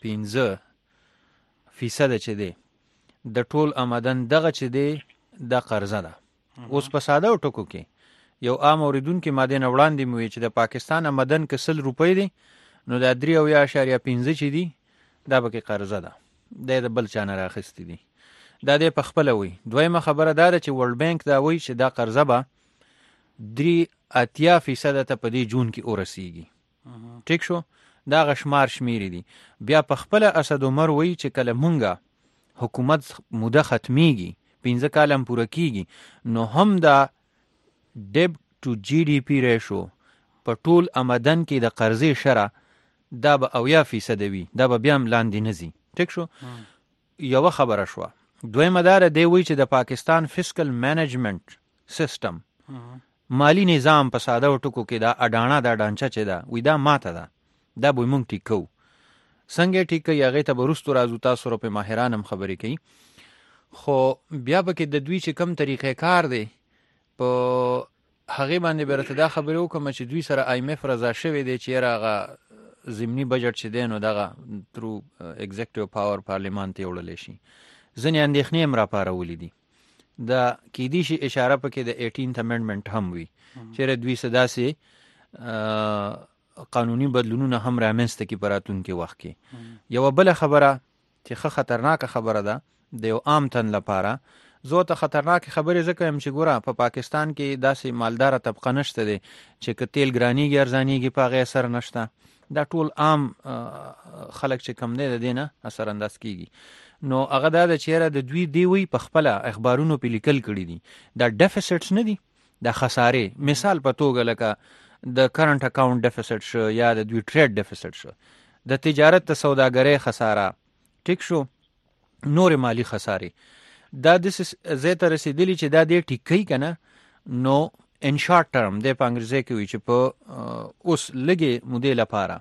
Speaker 7: پنځه فیصده چې دی د ټول آمدن دغه چې دی دا قرضه ده. اوس په ساده ټکو کې یو عام اوریدونکي ماده نه وړاندې مو چې د پاکستان آمدن که سل روپۍ دی نو دا درې اویا اعشاریه پنځه چې دي دا به کې قرضه ده، دا د بل چا نه راخیستې دي، دا دی په خپله وایي. دویمه خبره دا ده چې ورلډ بانک دا وایي چې دا قرضه به درې اتیا فیصده ته په دې جون کې ورسیږي. ټیک شو، دا هغه شمار شمیرې دي. بیا په خپله اسد عمر وایي چې کله مونږه حکومت موده ختمیږي پنځه کاله هم پوره کیږي نو هم دا ډیب ټو جی ډي پی ریشو په ټول آمدن کې د قرضې شره دا به اویا فیصده وي، دا به بیا هم لاندې نه ځي. ټیک شو، یوه خبره شوه. دویمه دا ده دی وایي چې د پاکستان فسکل مینجمنټ سیستم مالی نظام په ساده ټکو کې دا اډانه دا ډانچه چې ده وی دا ماته ده، دا به موږ ټیک کوو. څنګه ټیک کوي هغې ته به وروستو راځو، تاسو سره په ماهران هم خبرې کوي. خو بیا به کې د دوی چې کم طریقې کار دی په هغې باندې به راته دا خبرې وکړم چې دوی سره آی ایم ایف رضا شوی دی چې یاره هغه ضمني بجټ چې دی نو دغه ترو ایگزیکټیو پاور پارلیمان ته وړلی شي. ځینې اندېښنې هم راپارولې دي، دا کیدی شي اشاره پکې د ایټینت امنډمنټ هم وي چېرې دوی څه داسې قانوني بدلونونه هم رامنځته کړي په راتلونکي وخت کې. یوه بله خبره چې ښه خطرناکه خبره ده د یو عام تن لپاره، زه ته خطرناکې خبرې ځکه یم چې ګوره په پاکستان کې داسې مالداره طبقه نشته دی چې که تیل ګرانیږي ارزانیږي په هغې اثر نشته، دا ټول عام خلک چې کم دی د دې نه اثر انداز کېږي. نو هغه دا ده چې یاره د دوی دی وی په خپله اخبارونو پې لیکل کړي دي دا ډیفیسټس نه دي، دا خسارې. مثال په توګه لکه د کرنټ اکاونټ ډیفیسټ شو یا د دوی ټریډ ډیفیسټ شو، د تجارت ته سوداګرۍ خساره، ټیک شو، نور مالی خسارې، دا داسې ځای ته رسېدلي چې دا دې ټیک کوي که نه نو ان شارټ ټرم دی په انګریزي کې وي چې په اوس لږې مودې لپاره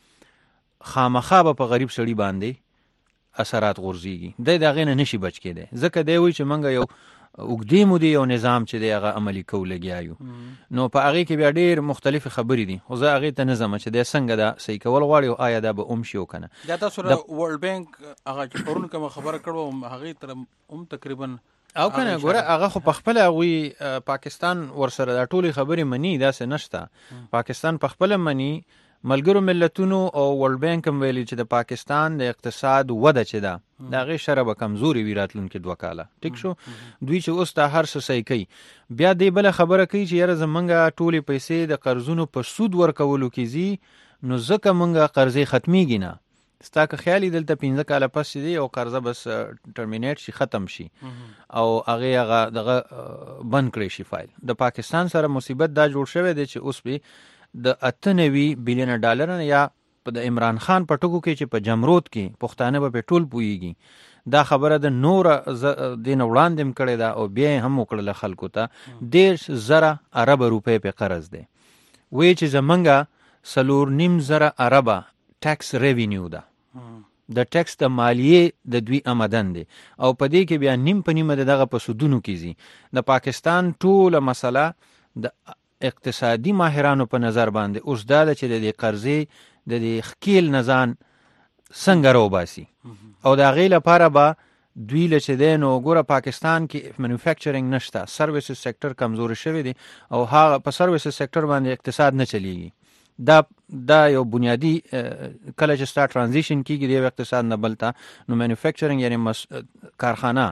Speaker 7: خامخا به په غریب سړي باندې اثرات غورځېږي، دی د هغې نه نشي بچ کېدی، ځکه دی وایي چې موږ یو اوږدې مودې یو نظام چې دی هغه عملي کو لګیا یو. نو په هغې کې بیا ډېر مختلفې خبرې دي، خو زه هغې ته نه ځم چې دی څنګه دا صحیح کول غواړي او آیا دا به اوم شي او که نه.
Speaker 4: دا تاسو سره ورلډ بانک هغه چې پرون کومه خبره کړو هغې تر هم تقریبا
Speaker 7: او که نه ګوره هغه خو په خپله هغوی پاکستان ورسره دا ټولې خبرې مني، داسې نشته. پاکستان په خپله مني، ملګرو ملتونو او ورلډ بانک هم ویلي چې د پاکستان د اقتصاد وده چې ده د هغې شره به کمزوري وي راتلونکي دوه کاله. ټیک شو، دوی چې اوس دا هر څه صحیح کوي، بیا دې بله خبره کوي چې یاره زمونږ ټولې پیسې د قرضونو په سود ورکولو کې ځي نو ځکه مونږ قرضې ختمیږي نه. ستا که خیالي دلته پنځه کاله پس چې دی او قرضه بس ټرمینیټ شي، ختم شي او هغې هغه دغه بند کړی شي فایل. د پاکستان سره مصیبت دا جوړ شوی دی چې اوس به د اته نوي بیلیونه ډالر یا په د عمران خان په ټکو کې چې په جمرود کې پښتانه به پټول پویږي، دا خبره د نور دین وړاندې هم کړې ده او بیا هم وکړله خلکو ته دېرش زره اربه روپۍ په قرض دی. وایي چې زمونږه څلور نیم زره اربه ټیکس ریوینیو ده، د ټیکس د مالیې د دوی آمدن دی او په دې کې بیا نیم په نیمه د دغه په سودونو کې ځي. د پاکستان ټوله مسله د اقتصادي ماهرانو په نظر باندې اوس دا ده چې د دې قرضې د دې ښکیل نظام څنګه راوباسي او د هغې لپاره به دوی له چې دی نو ګوره پاکستان کې مینوفیکچرینګ نشته، سرویسز سیکټر کمزوري شوی دی او هغه په سرویسز سیکټر باندې اقتصاد نه چلیږي. دا دا یو بنیادی کله چې ستا ټرانزیشن کېږي د یو اقتصاد نه بل ته نو مینوفیکچرینګ یعنی کارخانه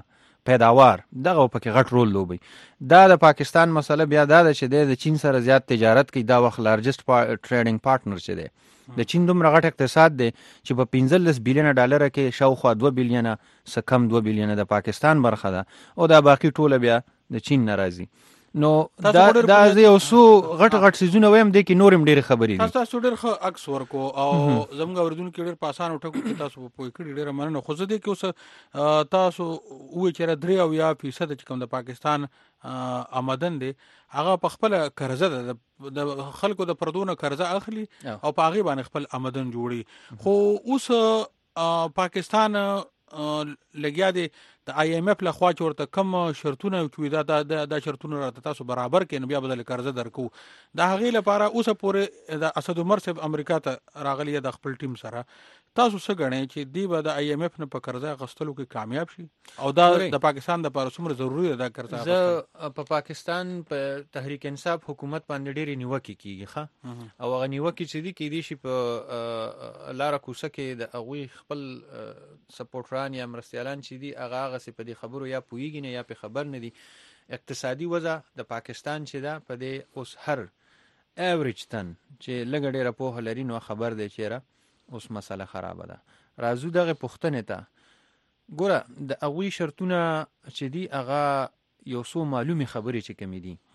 Speaker 7: پیداوار دغه پکې غټ رول لوبي. دا د پاکستان مسله بیا دا ده چې د چین سره زیات تجارت کوي. دا وخت لارجست ټریډینګ پارټنر چې دی د چین دومره غټ اقتصاد دی چې په پنځلس بلیونه ډالر کې شاوخوا دوه بلیونه څه کم دوه بلیونه د پاکستان برخه ده او دا باقي ټوله بیا د چین نه راځي. نو دا دا یو څو غټ غټ سيزونه وایم د کې نورم ډېر خبرې دي.
Speaker 4: تاسو ډېر ښه عکس ورکو او زموږ اوریدونکو ډېر په اسانه ټکو کې تاسو په کړي ډېر مننه. خو زه دې کې اوس تاسو وې چې درې او یا فیصد چې کوم د پاکستان آمدن دی هغه په خپل قرضه ده د خلکو د پردونه قرضه اخلي او په هغه باندې خپل آمدن جوړي. خو اوس پاکستان لګیا دی د آی ایم ایف له خوا چې ورته کم شرطونه چې دا د شرطونه راته تاسو برابر کړئ نو بیا بدل قرضه درکو. د هغې لپاره اوسه پورې د اسد عمر صاحب امریکا ته راغلی د خپل ټیم سره. تاسو څه ګڼئ چې دی به د آی ایم ایف نه په قرضه اخیستلو کې کامیاب شي او دا د پاکستان لپاره څومره ضروري ده دا قرضه اخیستل؟
Speaker 7: زه په پاکستان په تحریک انصاف حکومت باندې ډېرې نیوکې کېږي ښه او هغه نیوکې چې دي کېدای شي په لاره کوڅه کې د هغوی خپل سپورټران یا مرستیالان چې دي هغه هغسې په دې خبرو یا پوهېږي نه یا پې خبر نه دي. اقتصادي وضع د پاکستان چې ده په دې اوس هر ایوریج تن چې لږه ډېره پوهه لري نو خبر دی چېرې اوس مسله خرابه ده. راځو دغه پوښتنې ته. ګوره د هغوی شرطونه چې دي هغه یو څو معلومې خبرې چې کمې دي.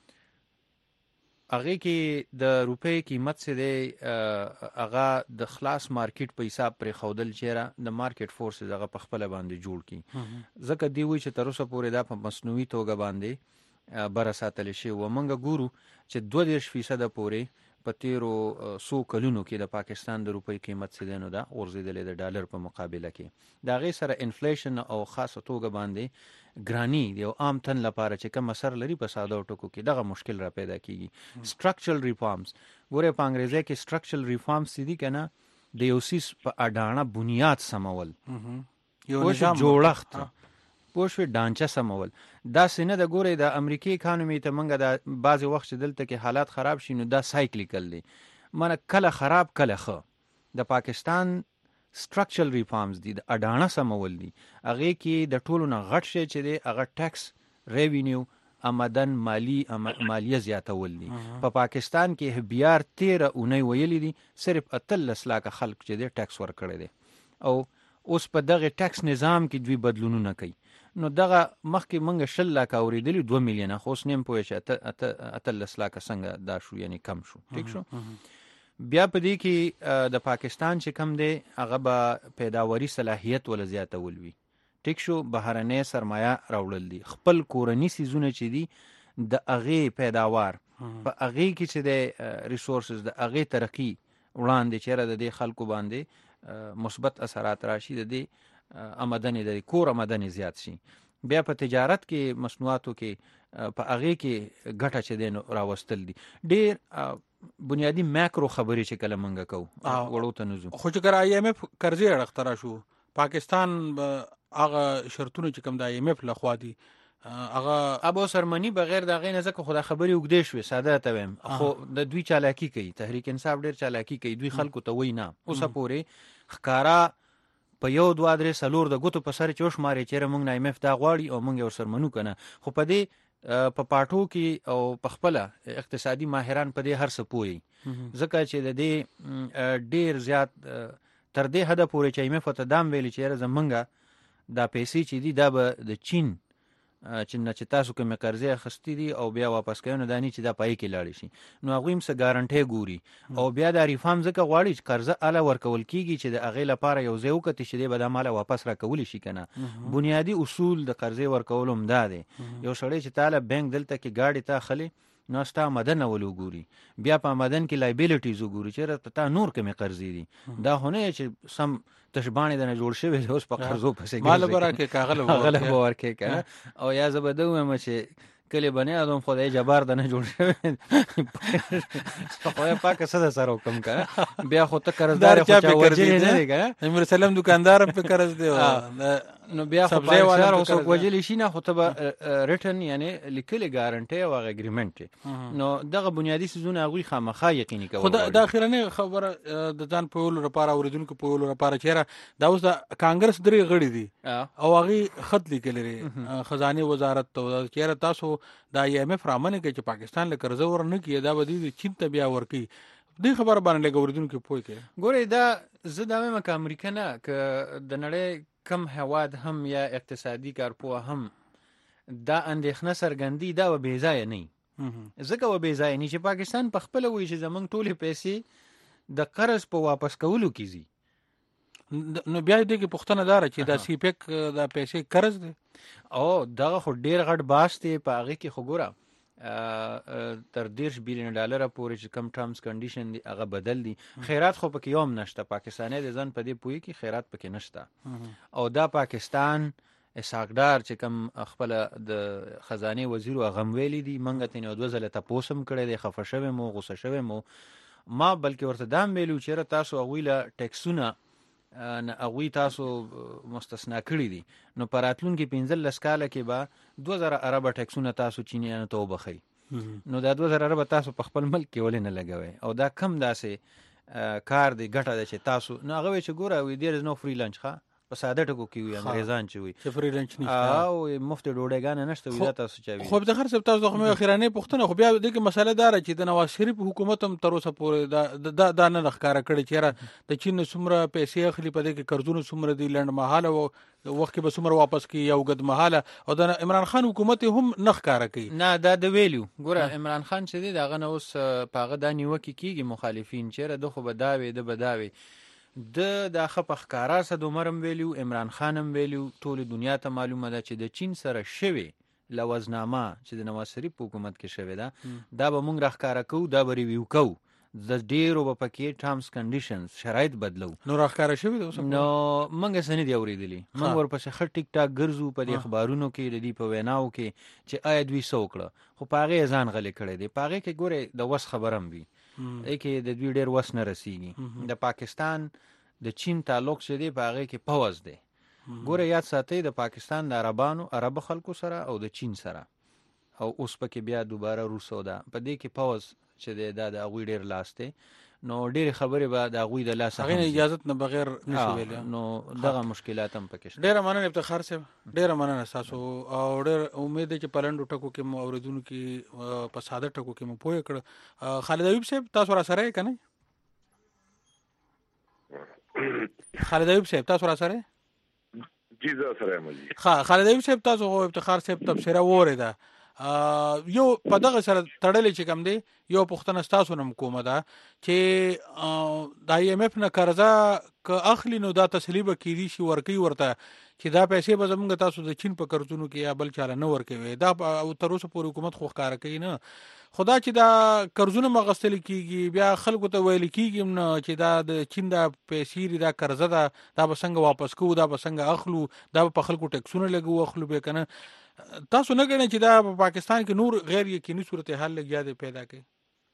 Speaker 7: هغې کې د روپۍ قیمت چې دی هغه د خلاص مارکیټ په حساب پرېښودل چېرې د مارکیټ فورسز هغه په خپله باندې جوړ کړي. ځکه دی وایي چې تر اوسه پورې دا په مصنوعي توګه باندې بره ساتلی شوي و. موږ ګورو چې دوه دېرش فیصده پورې په تیرو څو کلونو کې د پاکستان د روپۍ قیمت چې دی نو دا غورځېدلی د ډالر په مقابله کې. د هغې سره انفلیشن او خاصه توګه باندې ګراني د یو عام تن لپاره چې کوم اثر لري په ساده ټکو کې دغه مشکل را پیدا کېږي. سټرکچرل ریفارمز ګورئ په انګریزي کې سټرکچرل ریفارمز چې دي که نه د یو څیز په اډانه بنیاد سمول جوړښت پوه شوې ډانچه سمول داسې نه ده. ګورئ د امریکې اکانومي ته موږ د بعضې وخت چې دلته کې حالات خراب شي نو دا سایکلیکل دی مانه کله خراب کله ښه. د پاکستان سټرکچرل ریفارمز دي د اډانه سمول دي. هغې کې د ټولو نه غټ شی چې دی هغه ټیکس ریوینیو آمدن مالی مالیه زیاتول دي. په پاکستان کې بیار تیره اونۍ ویلي دي صرف اتلس لاکه خلک چې دی ټیکس ورکړی دی او اوس په دغه ټیکس نظام کې دوی بدلونونه کوي. نو دغه مخکې موږ شل لاکه اورېدلي دوه میلیونه خو اوس نیم پوه چې اتلس لاکه څنګه دا شو یعنی کم شو. ټیک شو. بیا په دې کې د پاکستان چې کم دی هغه به پیداواري صلاحیت ولا زیاتول وي. ټیک شو. بهرنۍ سرمایه راوړل دي. خپل کورني څیزونه چې دي د هغې پیداوار په هغې کې چې دی ریسورسز د هغې ترقي وړاندې چېرې د دې خلکو باندې مثبت اثرات راشي د دې آمدنې د کور آمدنې زیات شي. بیا په تجارت کې مسنوعاتو کې په هغې کې ګټه چې دی نو راوستل دي. ډېر بنیادي ماکرو خبرې چې کله موږ کوو وړو ته نه ځو.
Speaker 4: خو چې کله آی ایم ایف قرضې اړخته راشو پاکستان هغه شرطونه چې کوم د آی ایم ایف لخوا دي هغه
Speaker 7: ابو سرمنی بغیر د هغې نه ځکه خو دا خبرې اوږدې شوې ساده ته وایم خو د دوی چالاکي کوي. تحریک انصاف ډېر چالاکي کوي. دوی خلکو ته وایي نه اوسه پورې ښکاره په یو دوه درې څلور د ګوتو په سر چې وشمارې چېرې موږ نه آی ایم ایف دا غواړي او موږ یې ورسره منو که نه. خو په دې په پاټو کې او په خپله اقتصادي ماهران په دې هر څه پوهوي ځکه چې د دې ډېر زیات تر دې حده پورې چې آی ایم ایف ورته دا هم ویلي چې یاره زمونږ دا پیسې چې دي دا به د چین چې نه چې تاسو کومې قرضې اخیستې دي او بیا واپس کوئ نو دا نه چې دا پای کې لاړې شي. نو هغوی هم څه ګارنټۍ ګوري او بیا دا ریفارم ځکه غواړي چې قرضه اله ورکول کېږي چې د هغې لپاره یو ځای وکتي چې دی به دا ماله واپس راکولی شي که نه. بنیادي اصول د قرضې ورکولو هم دا دی یو سړی چې تاله بینک دلته کې ګاډي ته اخلي نو ستا آمدن اول وګوري بیا په آمدن کې لایبیلیټیز وګوري چې تا نور کومې قرضې دي. دا خو نه چې سم تشبانې دنه جوړ شوی دی اوس په قرضو پسې
Speaker 4: مال به راکړې که هغله
Speaker 7: به ورکړې که نه. او یا زه به ده ووایم چې کلي به نه یادوم خدای جبار دنه جوړ شوی خدای پاکه څه د سره وکړم که نه بیا خو ته قرضدار خو چا وجلې نه دی که نه.
Speaker 4: امیر سلم دکاندار هم پې قرض دی
Speaker 7: نو بیا خو
Speaker 4: سبزی والا
Speaker 7: په
Speaker 4: هم
Speaker 7: اوسو
Speaker 4: قرض
Speaker 7: وجلی شي نه خو ته به ریټن یعنی لیکلي ګارانټي او اګریمنت نو دغه بنیادی سيزونه هغه خامخا یقیني کوي
Speaker 4: خو د اخیرنه خبره د ځان په ولر لپاره اوریدونکو په ولر لپاره چیرې دا اوس د کانګرس درې غړي دي او هغه خط لیکل لري خزانه وزارت ته چیرې تاسو د ای ایم ایف رامنه کې چې پاکستان له قرض ورنه کې دا ودی چین ته بیا ورکی دې خبره باندې لګوردونکو پوي کې
Speaker 7: ګوره دا زه دا مې ک امریکا نه ک د نړۍ کم هواد هم یا اقتصادي کارپوه هم دا اندېښنه سرګندی دا و بې ځای نه ځکه و بې ځای نه چې پاکستان په خپل وایي چې زمونږ ټولې پیسې د قرض په واپس کولو کیږي
Speaker 4: نو بیا دې کې پښتنه دار چې دا سی پیک دا پیسې قرض دي
Speaker 7: او دا خو ډیر غټ باس دی په هغه کې خو ګوره تر دیرش بیلیون ډالر پورې چې کم ټرمز کنډیشن دی هغه بدل دي خیرات خو پکې یوم نشته پاکستاني د ځن په دې پوي کې خیرات پکې نشته او دا پاکستان اسحاقدار چې کم خپل د خزانه وزیر او غمویلی دي منګه تنه دوه ځله تاسو هم کړی دی خفه شوی مو غوسه شوی مو ما بلکې ورته دام ویلو چې تاسو اویله ټیکسونه نه اوی تاسو مستثنا کړی دي نو پراتلون کې پنځل لسکاله کې با دوه زره ارب ټیکسونه تاسو چینیانو ته وبخي نو دا دوه زره ارب تاسو په خپل ملک کې ولې نه لګوي او دا کم داسې کار دی ګټه ده چې تاسو نو هغه چې ګوره وي دیر از نو فری لانچ ښه په ساده ټکو کې وي انګریزان چې وي
Speaker 4: چې فری لانچ نشته
Speaker 7: او مفت ډوډۍ نشته وي دا تاسو چوي
Speaker 4: خو د خرڅ تاسو خو اخیرانه پښتنه خو بیا د کې مسله دار چې د نواز شریف حکومت هم تر اوسه پورې دا دا نه ښکارا کړی چې د چین څومره پیسې اخلي په دې کې قرضونه څومره دي لند محاله او وخت به څومره واپس کی یو غد محاله او د عمران خان حکومت هم نه ښکارا کوي
Speaker 7: نه دا د ویلو ګوره عمران خان چې دی داغه نو اوس پاغه د نیوکه کیږي مخالفین چې د خو بداوي د بداوي د د خپخ کارا صد عمرم ویلو عمران خانم ویلو ټول دنیا ته معلومه ده چې د چین سره شوی لوزنامه چې د نواز شریف حکومت کې شوی ده دا به مونږ راخکارا کوو دا به ریویو کوو د ډیرو په پکې ټرمز کنډیشنز شرایط بدلو
Speaker 4: نو راخکارا شوی ده
Speaker 7: نو مونږ سن دی اوریدلی مونږ ورپسې خټ ټیک ټاک ګرځو په دې خبرونو کې د دې په ویناو کې چې آیا دوی سوکړه خو پاغه ځان غلې کړي دی پاغه کې ګوره د وس خبرم وي اکه د دوی ډیر وس نه رسیږي د پاکستان د چین تعلق چې دی پاغه کې پوز دی ګوره یاد ساتئ د پاکستان د عربانو عرب خلکو سره او د چین سره او اوس پکې بیا دوباره روسو ده په دې کې پوز چې دی دا د غوی ډیر لاسته نو ډیر خبره به د غوی د لاس
Speaker 4: هغه اجازه نه بغیر نشي ویل
Speaker 7: نو دغه مشکلات هم پکې شته
Speaker 4: ډیر مننه افتخار صاحب ډیر مننه تاسو او ډیر امید چې پلندو ټکو کې مو اوریدونکو کې په ساده ټکو کې مو پوهه کړ خالد ایوب صاحب تاسو را سره کنه خالد ایوب صاحب تاسو را سره
Speaker 6: جی زه سره یم جی
Speaker 4: ها خالد ایوب صاحب تاسو خو افتخار صاحب تبصره وره ده یو په دغه سره تړلې چې کم دی یو پښتنه تاسو نم کومه ده چې د ای ایم ایف نه قرضه ک اخلي نو دا تسلیب کیدی شي ورکی ورته چې دا پیسې به زمونږ تاسو د چین په قرضونو کې یا بل چاله نه ورکوي دا او تر اوسه پورې حکومت خو ښکارا کوي نه خدا چې دا قرضونه مغستل کیږي بیا خلکو ته ویل کیږي نه چې دا د چین دا پیسې دا قرضه دا دا به څنګه واپس کوو دا به څنګه اخلو دا په خلکو ټیکسونه لګو اخلو به کنه تاسو نه غواړئ چې دا په پاکستان کې نور غیر یقیني صورتحال لګیا دی پیدا کړي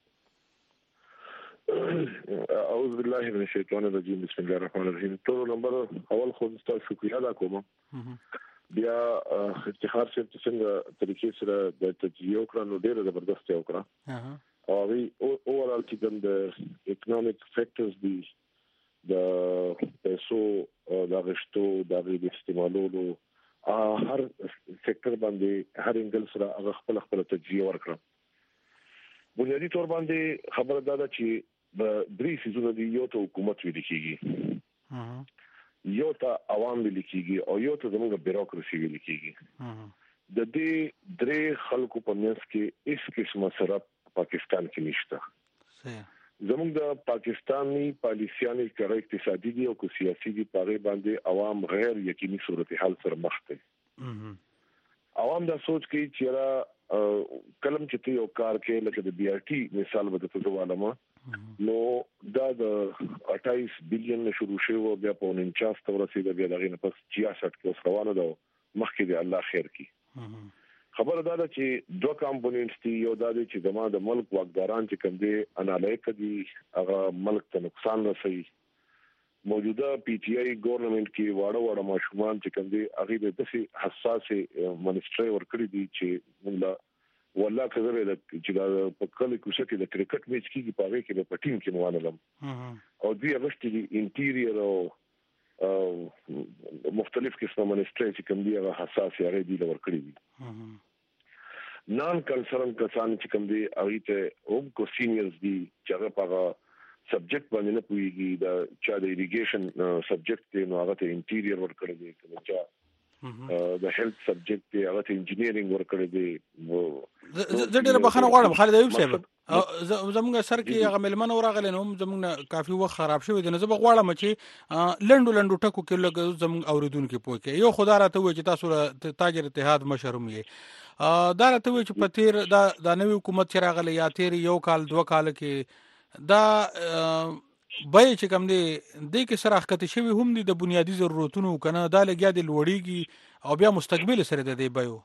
Speaker 6: اعوذ بالله من الشیطان الرجیم بسم الله الرحمن الرحیم ټول نمبر اول خو تاسو شکریا ادا کوم بیا افتخار صاحب څنګه طریقې سره د تجزیه وکړه نو ډیره زبردست وکړه او وی اوورال چې د اکونومیک فیکټرز دي د پیسو د غشتو د غیر استعمالولو هر سېکټر باندې هر انګل سره هغه خپل خپل تجزیه ورکړه بنیادی تور باندې خبره ده چې د درې سيزونو دی یو ته حکومت ویل کیږي یو ته عوام ویل کیږي او یو ته زموږ بیروکراسي ویل کیږي د دې درې خلکو په منځ کې هیڅ قسمه سره پاکستان کې نشته زموږ د پاکستاني پالیسیانو کړه اقتصادي دي او سیاسي دي په باندې عوام غیر یقیني صورتحال سره مخ دي عوام دا سوچ کوي چې را کلم چې یو کار کې لکه د بي آر ټي مثال به تاسو ووالم نو دا د اٹھائیس بلین شروع شوی بیا په انچاس تور رسیدل بیا دغه نه پس چھیاسٹھ کې روانه ده مخکې دی الله خیر کی خبره دا ده چې دوه کمپوننټس دي یو دا دی چې زموږ د ملک واکداران چې کوم دي انالایک دي هغه ملک ته نقصان رسوي موجوده پی ټی آی ګورنمنت کې واړه واړه ماشومان چې کوم دي هغه د داسې حساسه منسټري ورکړي دي چې موږ والله کزه د چې دا په کله کوڅه کې د کرکټ میچ کې په هغه کې په ټیم کې موانلم او دوی هغه د انټیریور او مختلف قسمه منسټري چې کوم دي هغه حساسه هغه دي ورکړي دي نان کنسرن کسان چې کوم دي هغه ته او کو سینیئرز دي چې هغه په سبجیکټ باندې نه پويږي دا چا د ایریګیشن سبجیکټ دی نو هغه ته انټیریور ورکړي دي چې چا د هیلث سبجیکټ دی هغه ته انجینیرینګ ورکړي دي
Speaker 4: زه ډېر بخښنه غواړم خالد ایوب صاحب زموږ سر کې هغه ملمن ورغلی نو زموږ کافي وخت خراب شوی دی نو زه به غواړم چې لنډو لنډو ټکو کې لږ زموږ اوریدونکو پوه کې یو خدا راته وایي چې تاسو تاجر اتحاد مشر یې دا راته وایي چې په تیر دا د نوې حکومت چې راغلی یا تیر یو کال دوه کال کې دا به چې کوم دی د کې سره حقیقت شوی هم دي د بنیادی ضرورتونو کنه دا لګیا د لوړیږي او بیا مستقبل سره د دې بيو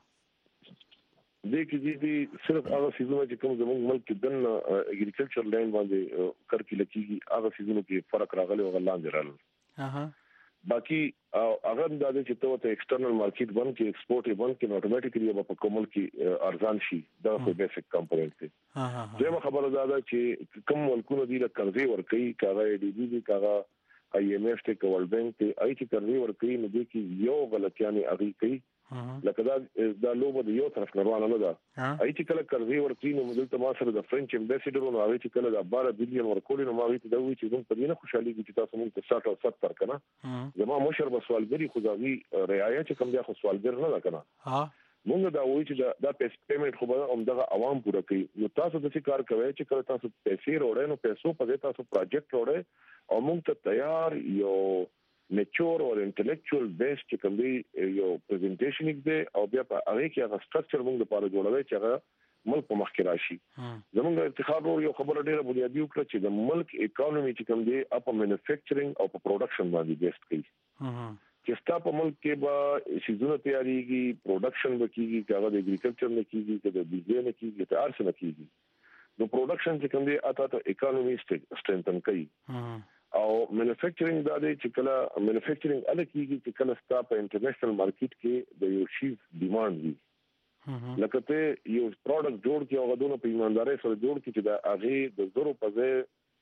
Speaker 6: د کې دي صرف هغه سيزونه چې کوم زموږ ملک کې دن اګریکلچر لاین باندې کړکې لکېږي هغه سيزونه کې فرق راغلی او غلان دي راغلی اها باقي هغه د دې چې ته ایکسټرنل مارکیټ باندې کې ایکسپورټ باندې کې اتوماتیکلی په کومل کې ارزان شي دا خو بیسیک کمپوننت دی ها ها زما خبره ده چې کوم ملکونه دي لکه قرضې ورکړي کاغه ډي بي دي کاغه آی ایم ایف ته کول بانک ته آی ټي قرضې ورکړي نو د کې یو غلطیانه اغي کوي لکه دا د لوبو د یو طرف روانه نه ده آی ټي کله قرضې ورکړي نو دلته ما سره د فرنچ امبیسډر نو آی ټي کله د بارہ بلین ورکول نو ما وی ته دا وی چې زموږ په دې نه خوشحالي چې تاسو موږ ته ساټ او ستر کنه زما مشر بسوالګری خو دا وی رعایت کوم دی خو سوالګر نه کنه ها موږ دا وایو چې دا پیمنٹ خو به هم دغه عوام پوره کوي نو تاسو د څه کار کوي چې کله تاسو پیسې وروړئ نو پیسو په دې تاسو پروجیکټ وروړئ او موږ ته تیار یو میچور او انټلیکچوال بیس چې کوم دی یو پریزنټیشن دی او بیا په هغه کې هغه سټرکچر موږ لپاره جوړوي چې هغه ملک په مخ کې راشي زموږ اتحاد یو خبره ډیره بنیادی وکړه چې د ملک اکانومي چې کوم دی اپ مینوفیکچرینګ او په پروډکشن باندې بیسټ کړي چې ستا په ملک کې به سيزونه تیاریږي پروډکشن وکړي چې هغه د اګریکلچر نه کیږي چې د بزنس نه کیږي چې ارس نه کیږي نو پروډکشن چې کوم دی اته ته اکانومي سټرینثن کوي او مینوفیکچرینګ دا دی چې کله مینوفیکچرینګ الګ کیږي چې کله ستا په انټرنیشنل مارکیټ کې د یو شی ډیماند وي لکه ته یو پروډکټ جوړ کې او غوډونه په ایماندارۍ سره جوړ کې چې دا هغه د زرو په ځای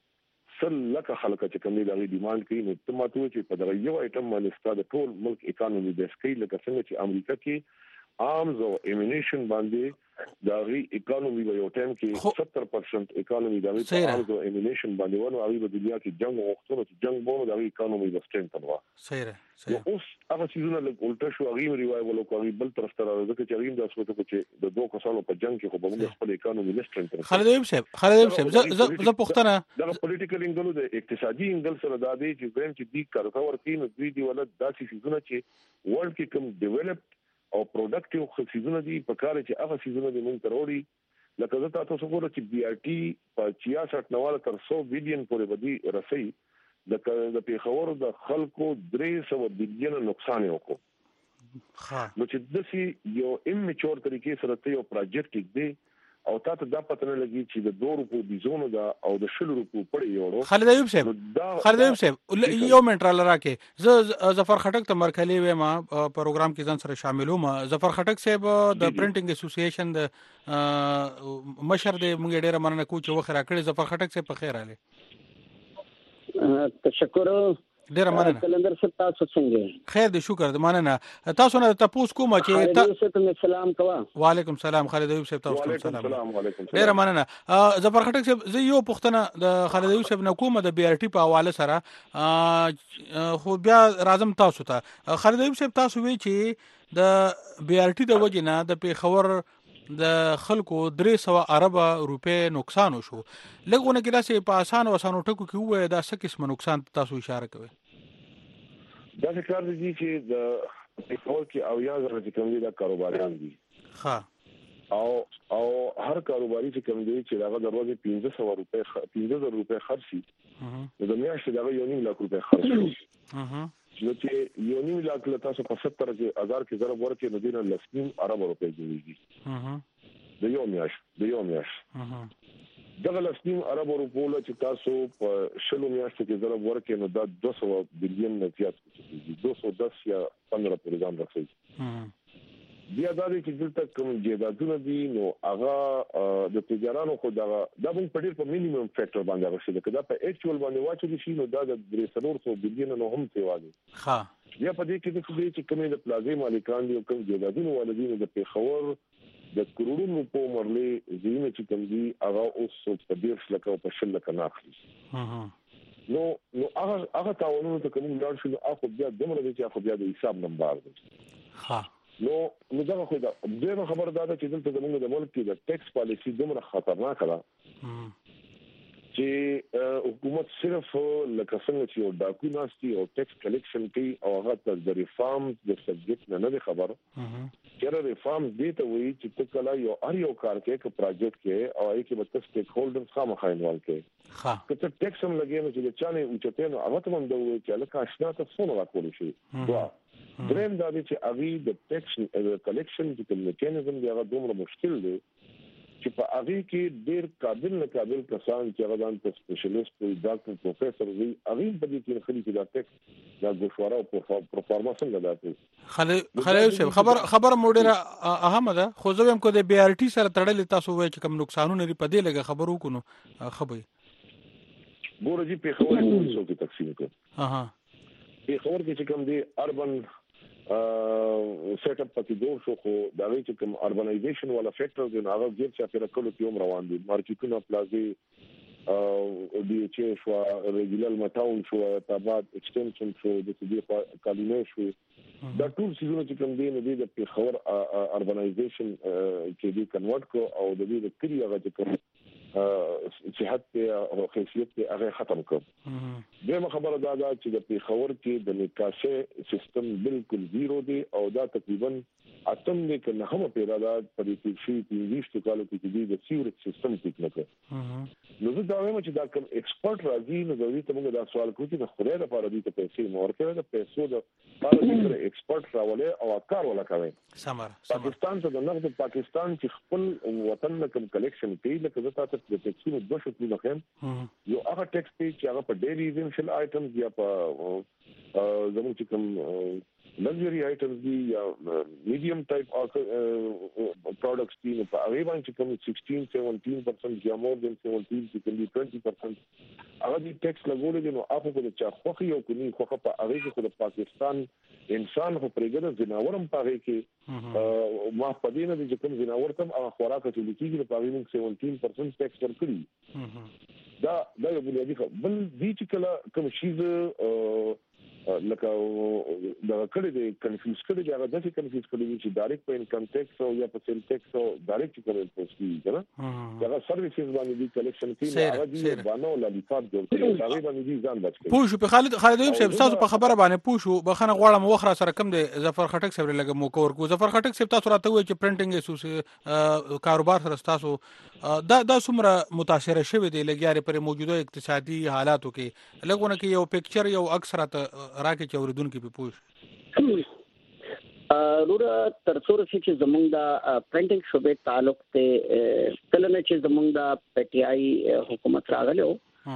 Speaker 6: سل لکه خلک چې کوم دی د ډیماند کوي نو ته ماته چې په دغه یو آیټم باندې ستا د ټول ملک اکانومي بیس کوي لکه څنګه چې امریکا کې آرمز او ایمونیشن باندې دا غي اکانومي په یو ټایم کې ستر پرسنټ اکانومي دا غي آرمز او ایمونیشن باندې ونه هغه په دنیا کې جنگ وختونه چې جنگ بونه دا غي اکانومي د سټرنث تنوا
Speaker 4: صحیح صحیح
Speaker 6: اوس هغه چیزونه له الټا شو هغه ریوایول او کوي بل طرف ته راځي چې هغه د اسوته چې د دوه کسانو په جنگ کې خو به موږ خپل اکانومي نسترنث
Speaker 4: خالد ایوب صاحب خالد ایوب صاحب ز ز پختنه
Speaker 6: دا پولیټیکل انګل د اقتصادي انګل سره دا دی چې زم چې دی کارته ورکې نو دوی دی ولادت داسې چیزونه چې ورلد کې کوم ډیولپ او پروډکټیو خصيزونه دي په کار چې هغه سيزونه دي مونږ تروړي لکه زه تاسو څنګه چې بي آر ټي په چھیاسټ نواله تر سو بلین پورې بدی رسي د پیښور د خلکو درې سو بلین نقصان وکړو نو چې د سي یو امیچور طریقې سره ته یو پروجیکټ دی او تاسو دا پته نه لګي چې د دوه روپو بيزونو دا او د شلو روپو پړې یوړو
Speaker 4: خالد ایوب صاحب خالد ایوب صاحب یو منټ را لراکه ز ظفر خټک ته مرکلی و ما پروګرام کې ځان سره شاملو ما ظفر خټک صاحب د پرنټینګ اسوسییشن د مشر د مونږ ډیره مننه کوم چې وخت را کړی ظفر خټک صاحب په خیر اله
Speaker 8: تشکر
Speaker 4: ډیره مننه
Speaker 8: کلندر صاحب تاسو څنګه
Speaker 4: خیر دې شکر دې مننه تاسو نه تاسو کومه چې
Speaker 8: تاسو سلام کوه
Speaker 4: وعلیکم سلام خالد ایوب صاحب تاسو
Speaker 6: سلام وعلیکم
Speaker 4: ډیره مننه ظفر خټک صاحب زه یو پښتنه د خالد ایوب صاحب نه کومه د بي ار ټي په حواله سره خو بیا راځم تاسو ته خالد ایوب صاحب تاسو وی چې د بي ار ټي د وجنه د پیښور د خلکو درې سوه ارب روپے نقصان وشو لګونه کې داسې په اسانه وسانو ټکو کې وای دا څه قسم نقصان تاسو اشاره کوي
Speaker 6: دا کار دي چې د پیښور کې او یا زره چې کوم دي دا کاروباريان دي
Speaker 4: ها
Speaker 6: او او هر کاروباري چې کوم دي چې داغه دروازه پنځه سوه روپے پنځه زره روپے خرڅي نو د میاشتې دا یو نیم لک روپے خرڅي
Speaker 4: اها
Speaker 6: نو چې یو نیم لک له تاسو په ستر هزار کې ضرب ورکړي نو دینه لسنیم ارب روپے جوړيږي اها د یو میاش د یو میاش
Speaker 4: اها
Speaker 6: دغه لسنیم ارب روپو چې تاسو په شلو میاشتو کې ضرب ورکې نو دا دوه سوه بلین نه زیات دي دوه سوه دس یا پندرہ پر ځان رسېږي. بیا دا چې دلته کوم جیدادونه دي نو هغه د تجارانو خو دا د بل په ډیر په مینیمم فیکټر باندې راځي دا په اکچوال باندې واچول شي نو دا د درې سوه بلین نو هم څه وایي. ها بیا په دې کې د څه چې کومې د پلازې مالکان دي او کوم جیدادونه والدین د پیښور د کروڑونو په مرلې زینه چې کوم دي هغه اوس په ډیر شلکه په شل لکه ناخلي نو نو هغه هغه تاونونو ته کوم ډول شنو اخو بیا دمر دي چې اخو بیا د حساب نمبر دي. ها نو نو دا خو دا ډیره خبره ده چې دلته زموږ د ملک کې د ټیکس پالیسی دومره خطرناک ده چې حکومت صرف لکه څنګه چې یو ډاکو ناشتي او ټیکس کلیکشن کوي او هغه د ریفارم د سبجیکټ نه نه خبر چیرې ریفارم دې ته وایي چې ته کله یو هر یو کار کې ک پروجیکټ کې او هغه کې به سټیک هولډرز خامخا انوالو کې ها که ته ټیکس هم لګې نو چې چانه اوچته نو هغه ته هم دوی چې لکه آشنا ته څونه راکول شي دا دریم دا چې اوی د ټیکس کلیکشن د میکانیزم دی هغه دومره مشکل دی چې په هغه کې ډېر قابل نه قابل کسان چې هغه د سپیشلیست وي ډاکټر پروفیسور وي هغه په دې کې خلک دا ټیکس دا ګوشواره او پرفارمانس څنګه داتې خله
Speaker 4: خله خبر خبر موډره اهمه ده خو زه هم کو د بي ار ټي سره تړلې تاسو وایي چې کوم نقصانونه لري په دې لګه خبرو کو نو خبري
Speaker 6: ګوره جی په خبره څه کې تقسیم کړ
Speaker 4: اها
Speaker 6: په خبر کې چې کوم دی اربن سیټ اپ پکې دوه شو خو دا وی چې کوم اربنایزیشن ولا فیکټر دی هغه ډیر چې په کلو کې هم روان دي مارکیټونه پلازي او دی چې شو ریګولر مټاون شو تابات ایکستنشن شو د دې کالینه شو دا ټول سيزونه چې کوم دي نو د پیښور اربنایزیشن کې دی کنورټ کو او د دې د کلی هغه چې کوم صحت او خیریت هغه ختم کړ. دغه خبره دا ده چې د پیښور کې د نکاشه سیستم بالکل زیرو دی او دا تقریبا اتم نه کنه هم پیدا ده په دې کې شي چې ویشت کالو کې د سیوریج سیستم ټیک نه کړ. نو زه دا وایم چې دا کوم ایکسپرت راځي نو دوی ته موږ دا سوال کوو چې د خوري لپاره دې ته پیسې مور کړې د پیسو د پاره د ایکسپرت راولې او کار ولا کوي.
Speaker 4: سمر
Speaker 6: پاکستان ته د نقد پاکستان چې خپل وطن کوم کلیکشن کوي لکه زه تاسو د ټیکسونو د شکل نه خیم یو هغه ټیکس چې هغه په ډیری ایسنشل آیټمز یا په زموږ چې کوم لگژری آیټمز دي یا میډیم ټایپ پروډکټس دي نو په هغه باندې کوم sixteen seventeen percent یا more than seventeen چې کوم twenty percent هغه دي ټیکس لګول دي نو هغه په چا خوخي او کني خوخه په هغه کې د پاکستان انسان خو پرېګره زناورم په هغه کې ما په دې نه دي چې کوم زناور تم هغه خوراک چې لیکيږي په هغه کې seventeen percent ټیکس ورکړي دا دا یو بنیادی بل دي چې کله کوم شیز لکه دا کړي دي کنفیوز کړي دي هغه د کنفیوز کړي دي چې ډایرکټ په انکم ټیکس او یا په سیل ټیکس او ډایرکټ کړي پوسټي کنه دا سرویسز باندې دي کلیکشن کې هغه دي باندې ولا لیفات جوړ کړي دا باندې دي ځان بچ کړي
Speaker 4: پوښ په خالد خالد یو صاحب تاسو په خبره باندې پوښو بخنه غواړم وخره سره کم دي ظفر خټک صاحب لګه مو کور کو ظفر خټک صاحب تاسو راته وایي چې پرنټینګ اسوس کاروبار سره تاسو دا دا څومره متاثر شوی دی لګیاري پر موجوده اقتصادي حالاتو کې لګونه کې یو پکچر یو اکثره راکې چوردون کې په پوښ
Speaker 8: رورا ترڅور چې زمونږ د پرنټینګ شوبې تعلق ته کله نه چې زمونږ د پی ټی آی حکومت راغلو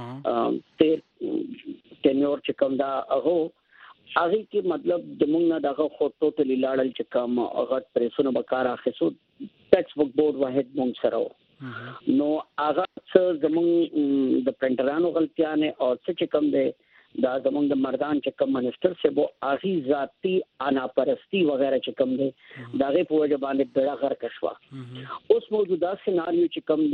Speaker 8: ته ټینیور چې کوم دا هغه هغه کې مطلب زمونږ نه دغه خو ټوټلی لاړل چې کوم هغه پرسونه بکار اخیسو ټیکس بک بورډ واحد مونږ سره نو هغه څه زمونږ د پرنټرانو غلطیانه او څه چې کوم دی دا زمونږ د مردان چې کوم منسٹر سے بو اغي ذاتی انا پرستی وغیرہ چې کوم دی دا غي په وجه باندې ډېر غر کشوا اوس موجوده سيناريو چې کوم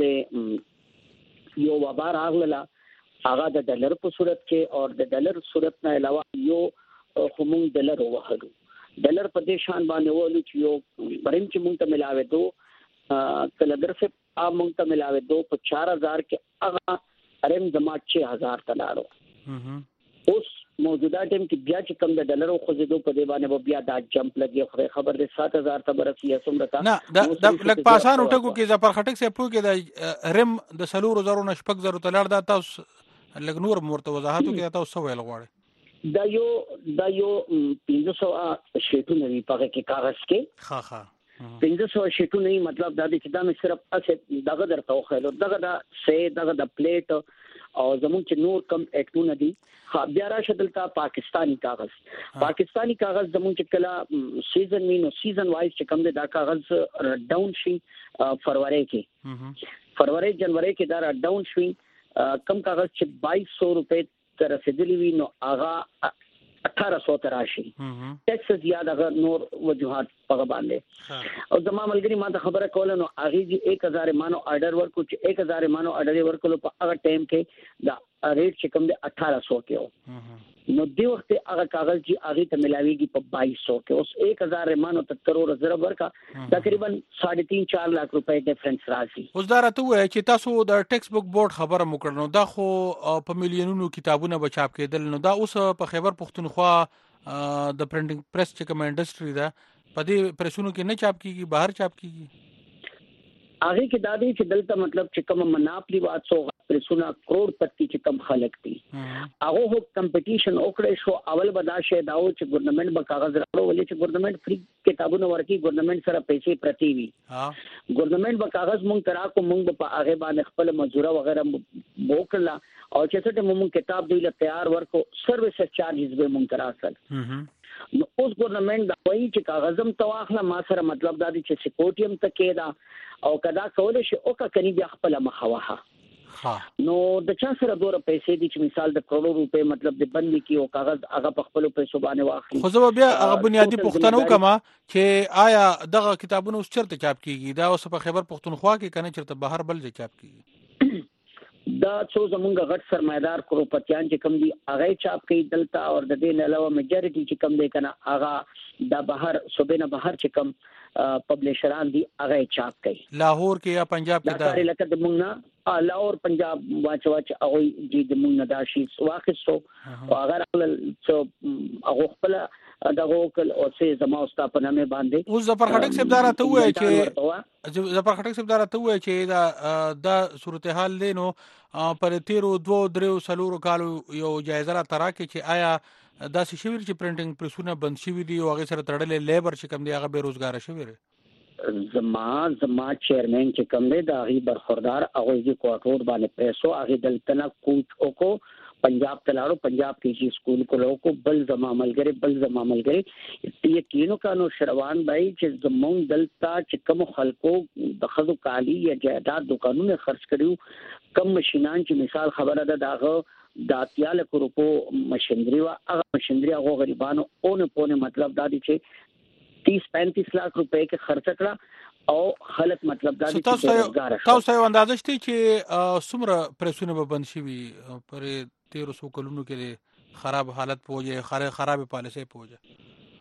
Speaker 8: دی یو وبا راغله هغه د ډالر په صورت کې او د ډالر صورت نه علاوه یو همون ډالر وهلو ډالر په دې شان باندې ولو چې یو بریم چې مونږ ته ملاوي دو کله درسه ا مونږ ته ملاوي دو په چار ہزار کې هغه ارم جمع چھ ہزار تلاړو اوس موجوده ټیم کې بیا چې کم د ډالر خو زیدو په دی باندې بیا دا جمپ لګي خو خبر ده سات هزار ته برسي اسوم رکا
Speaker 4: نه د لک پاسان ټکو کې ظفر خټک سه پوه کې د رم د سلور زرو نشپک زرو تلړ دا تاسو لګ نور مرته وضاحتو کې تاسو ویل غواړي
Speaker 8: دا یو دا یو پنځه سوه شیټونه وی پاره کې کاغذ کې
Speaker 4: ها ها
Speaker 8: پنځه سوه شیټونه نه مطلب دا چې دا مې صرف اسه دغه درته وخیلو دغه دا سه دغه د پلیټ او زموږ چې نور کم اکټونه دي بیا راشه دلته پاکستانی کاغذ پاکستانی کاغذ زموږ چې کله سیزن مینو سیزن وایز چې کم دی دا کاغذ ډاون شي فروری کې فروری جنوري کې دا ډاون شي کم کاغذ چې بائیس سو روپے تر رسیدلی وي نو هغه اٹھارہ سو تراشی ټیکس زیات هغه نور وجوهات په باندې او زما ملګری ما ته خبره کوله نو هغه جی ایک هزار مانو آرډر ورکو چې ایک هزار مانو آرډر ورکلو په هغه ټایم کې دا ریټ چې کوم دی اٹھارہ سو کې نو دی وخت هغه کاغذ جی هغه ته ملاویږي په بائیس سو کې اوس ایک هزار مانو تک کرور زره ورکا تقریبا ساڑھے تین چار لاکھ روپے ډیفرنس راځي.
Speaker 4: اوس دا راته وایي چې تاسو د ټیکس بک بورډ خبره مو کړنو دا خو په میلیونونو کتابونه بچاپ کېدل نو دا اوس په خیبر پختونخوا د پرنټینګ پریس چې کوم انډستری ده په دې پریسونو کې نه چاپ کیږي بهر چاپ کیږي
Speaker 8: هغه کې دا دی چې دلته مطلب چې کوم مناپلی وات سو پرسونه کروڑ پتی چې کم خلک دي هغه هو کمپټیشن وکړي شو اول بدا شه دا او چې ګورنمنت به کاغذ راوړو ولې چې ګورنمنت فری کتابونه ورکی ګورنمنت سره پیسې پرتی وي ګورنمنت به کاغذ مونږ ترا کو مونږ په هغه باندې خپل مزوره وغیرہ وکړه او چې څه ته مونږ کتاب دی له تیار ورکو سرویس چارجز به مونږ ترا اصل نو اوس ګورنمنت دا وایي چې کاغذم تواخله ما سره مطلب دا دی چې سکوټیم تکې دا او کدا کول شي او کا کني بیا خپل مخوها نو د چا سره دوره پیسې دي چې مثال د کروڑ روپے مطلب د بندي کې او کاغذ هغه په خپل پیسو باندې واخلي
Speaker 4: خو زه بیا هغه بنیادی پوښتنه وکم چې آیا دغه کتابونه اوس چرته چاپ کیږي دا اوس په خیبر پختونخوا کې کنه چرته بهر بل ځای چاپ کیږي
Speaker 8: دا څو زمونږ غټ سرمایدار کروپتیان چې کم دي هغه چاپ کوي دلته او د دې نه علاوه میجورټي چې کم دی کنه هغه د بهر صوبې نه بهر چې کم پبلشران دي هغه چاپ کوي
Speaker 4: لاهور کې یا پنجاب کې
Speaker 8: دا کار لکه د مونږ نه لاهور پنجاب واچ واچ هغه دې د مونږ نه دا شي واخصو او هغه څو هغه خپل دغه کل او سه زما استا په نامه باندې
Speaker 4: اوس ظفر خټک صاحب دارا ته وایي چې ظفر خټک صاحب دارا ته وایي چې دا د صورتحال لینو پر تیرو دوه درو سلورو کالو یو جایزه را تراکه چې آیا دا څه شوی چې پرنټینګ پریسونه بند شوی دي او هغه سره تړلې لیبر چې کم دی هغه به روزګار شوی
Speaker 8: زما زما چیرمن چې کم دی دا غي برخوردار هغه یې کوارټور باندې پیسو هغه دلته کوچ اوکو पंजाब तलाड़ो पंजाब के स्कूल को लोगों को बल जमा मल गए बल जमा मल गए यकीनों का नो शरवान भाई जमून दलता चिकम खलको दखल काली या जायदाद दुकानों में खर्च करूँ कम मशीनान की मिसाल खबर अदा दाग दातियाल को रुपो मशीनरी व मशीनरी वो गरीबानों ओने पोने मतलब दादी छे तीस पैंतीस लाख रुपए के खर्च करा او خلک مطلب دا چې روزګار شي
Speaker 4: تاسو یو اندازه شته چې څومره پرسونه به بند شي پر تیرو سو کلونو کې خراب حالت پوجي خراب پالیسي پوجي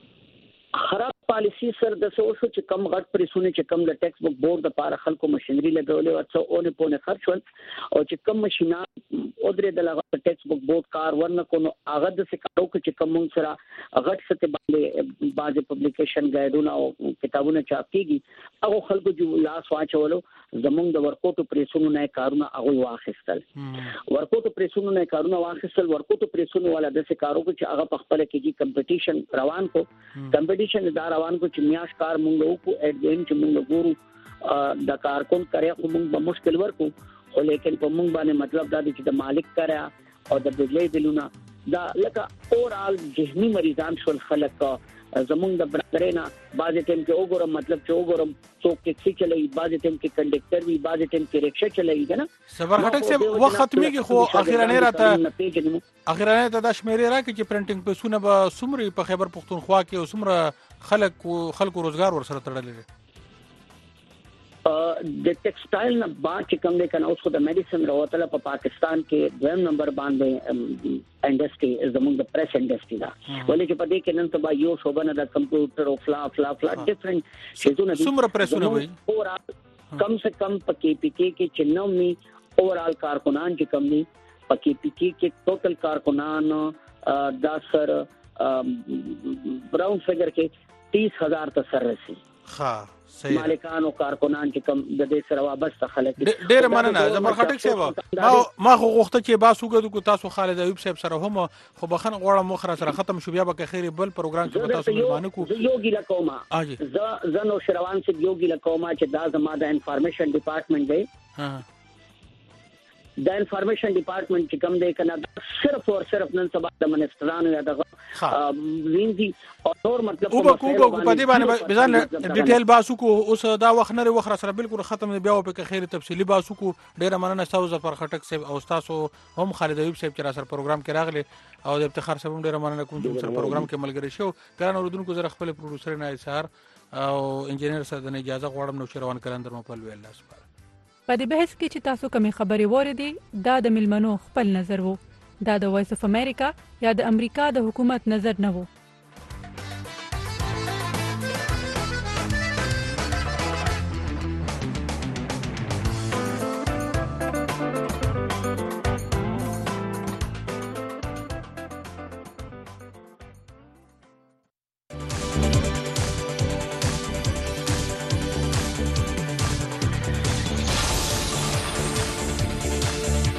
Speaker 8: خراب پالیسی سر د سو شو چې کم غټ پرسونه چې کم د ټیکس بک بورډ د پاره خلکو ماشينري لګولې او څو اونې پونه خرچ ول او چې کم ماشينا او درې د لغه ټیکس بک بورډ کار ورنه کو نو هغه د سکارو چې کم سره غټ ست باندې باز پبلیکیشن ګایډونه او کتابونه چاپ کیږي هغه خلکو جو لاس واچولو زمونږ د ورکوټو پرسونو نه کارونه هغه واخیستل ورکوټو پرسونو نه کارونه واخیستل ورکوټو پرسونو والا د سکارو چې هغه په خپل کې کمپټیشن روان کو کمپټیشن دا روان کو چې میاش کار مونږ کو اډوین چې مونږ ګورو د کارکون کرے خو مونږ به مشکل ورکو خو لیکن په مونږ باندې مطلب دا چې د مالک کرا او د بجلی بلونه دا لکه اورال ذهني مریضان شول خلک زمونږ د برادرینا بعض ټیم کې وګورم مطلب چې وګورم څوک ټیکسي چلایي بعض ټیم کې کنډکټر وي بعض ټیم کې رکشا چلایي کنه
Speaker 4: صبر هټک سے وخت ختميږي خو اخیرانه راته اخیرانه ته د شمیرې راکې چې پرنټینګ پیسونه به سمري په خیبر پختونخوا کې او سمره خلک خلکو روزګار ور سره تړلې
Speaker 8: د ټیکسټایل نه با چې کوم دی کنه اوس خو د میډیسن راوتله په پاکستان کې دویم نمبر باندې انډستری زموږ د پریس انډستری دا ولې چې په دې کې نن تبا یو شوبنه د کمپیوټر او فلا فلا فلا ډیفرنٹ شیزونه دي
Speaker 4: سمره پریسونه وي
Speaker 8: اورال کم سے کم په کې پی کې کې چنومي اورال کارکنان چې کم دي په کې پی کې کې ټوټل کارکنان دا سر براون فگر کې تیس ہزار ته سر رسی
Speaker 4: ها صحیح
Speaker 8: مالکان او کارکونان چې کوم د دې سره وابسته خلک
Speaker 4: ډېر مننه زمر خټک صاحب ما ما خو غوښته چې با سوګدو کو تاسو خالد ایوب صاحب سره هم خو بخنه غواړم مخره سره ختم شو بیا به خیر بل پروګرام کې به تاسو ملمانه کو
Speaker 8: یو ګیلا کوما ز زنو شروان سے یو ګیلا کوما چې دا زما د انفارمیشن ډپارټمنټ دی
Speaker 4: ها
Speaker 8: د انفارمیشن ډپارټمنټ چې کوم دی کنه صرف او صرف نن سبا د منسترانو یا د وینځي او نور مطلب
Speaker 4: او کو کو په دې باندې بزن ډیټیل باسو کو اوس دا وخت نه وخت سره بالکل ختم بیا په خیر تفصیلی باسو کو ډیر مننه تاسو زفر خټک صاحب او تاسو هم خالد ایوب صاحب چې را سره پروګرام کې راغلي او د افتخار صاحب ډیر مننه کوم چې سره پروګرام کې ملګری شو ګران اوردونکو زره خپل پروډوسر نه ایثار او انجنیر سره د اجازه غواړم نو شروان کلندر مو په ویل الله سبحانه
Speaker 2: په دې بحث کې چې تاسو کومې خبرې وریدي دا د ملمنو خپل نظر وو دا د وایس اف امریکا یا د امریکا د حکومت نظر نه وو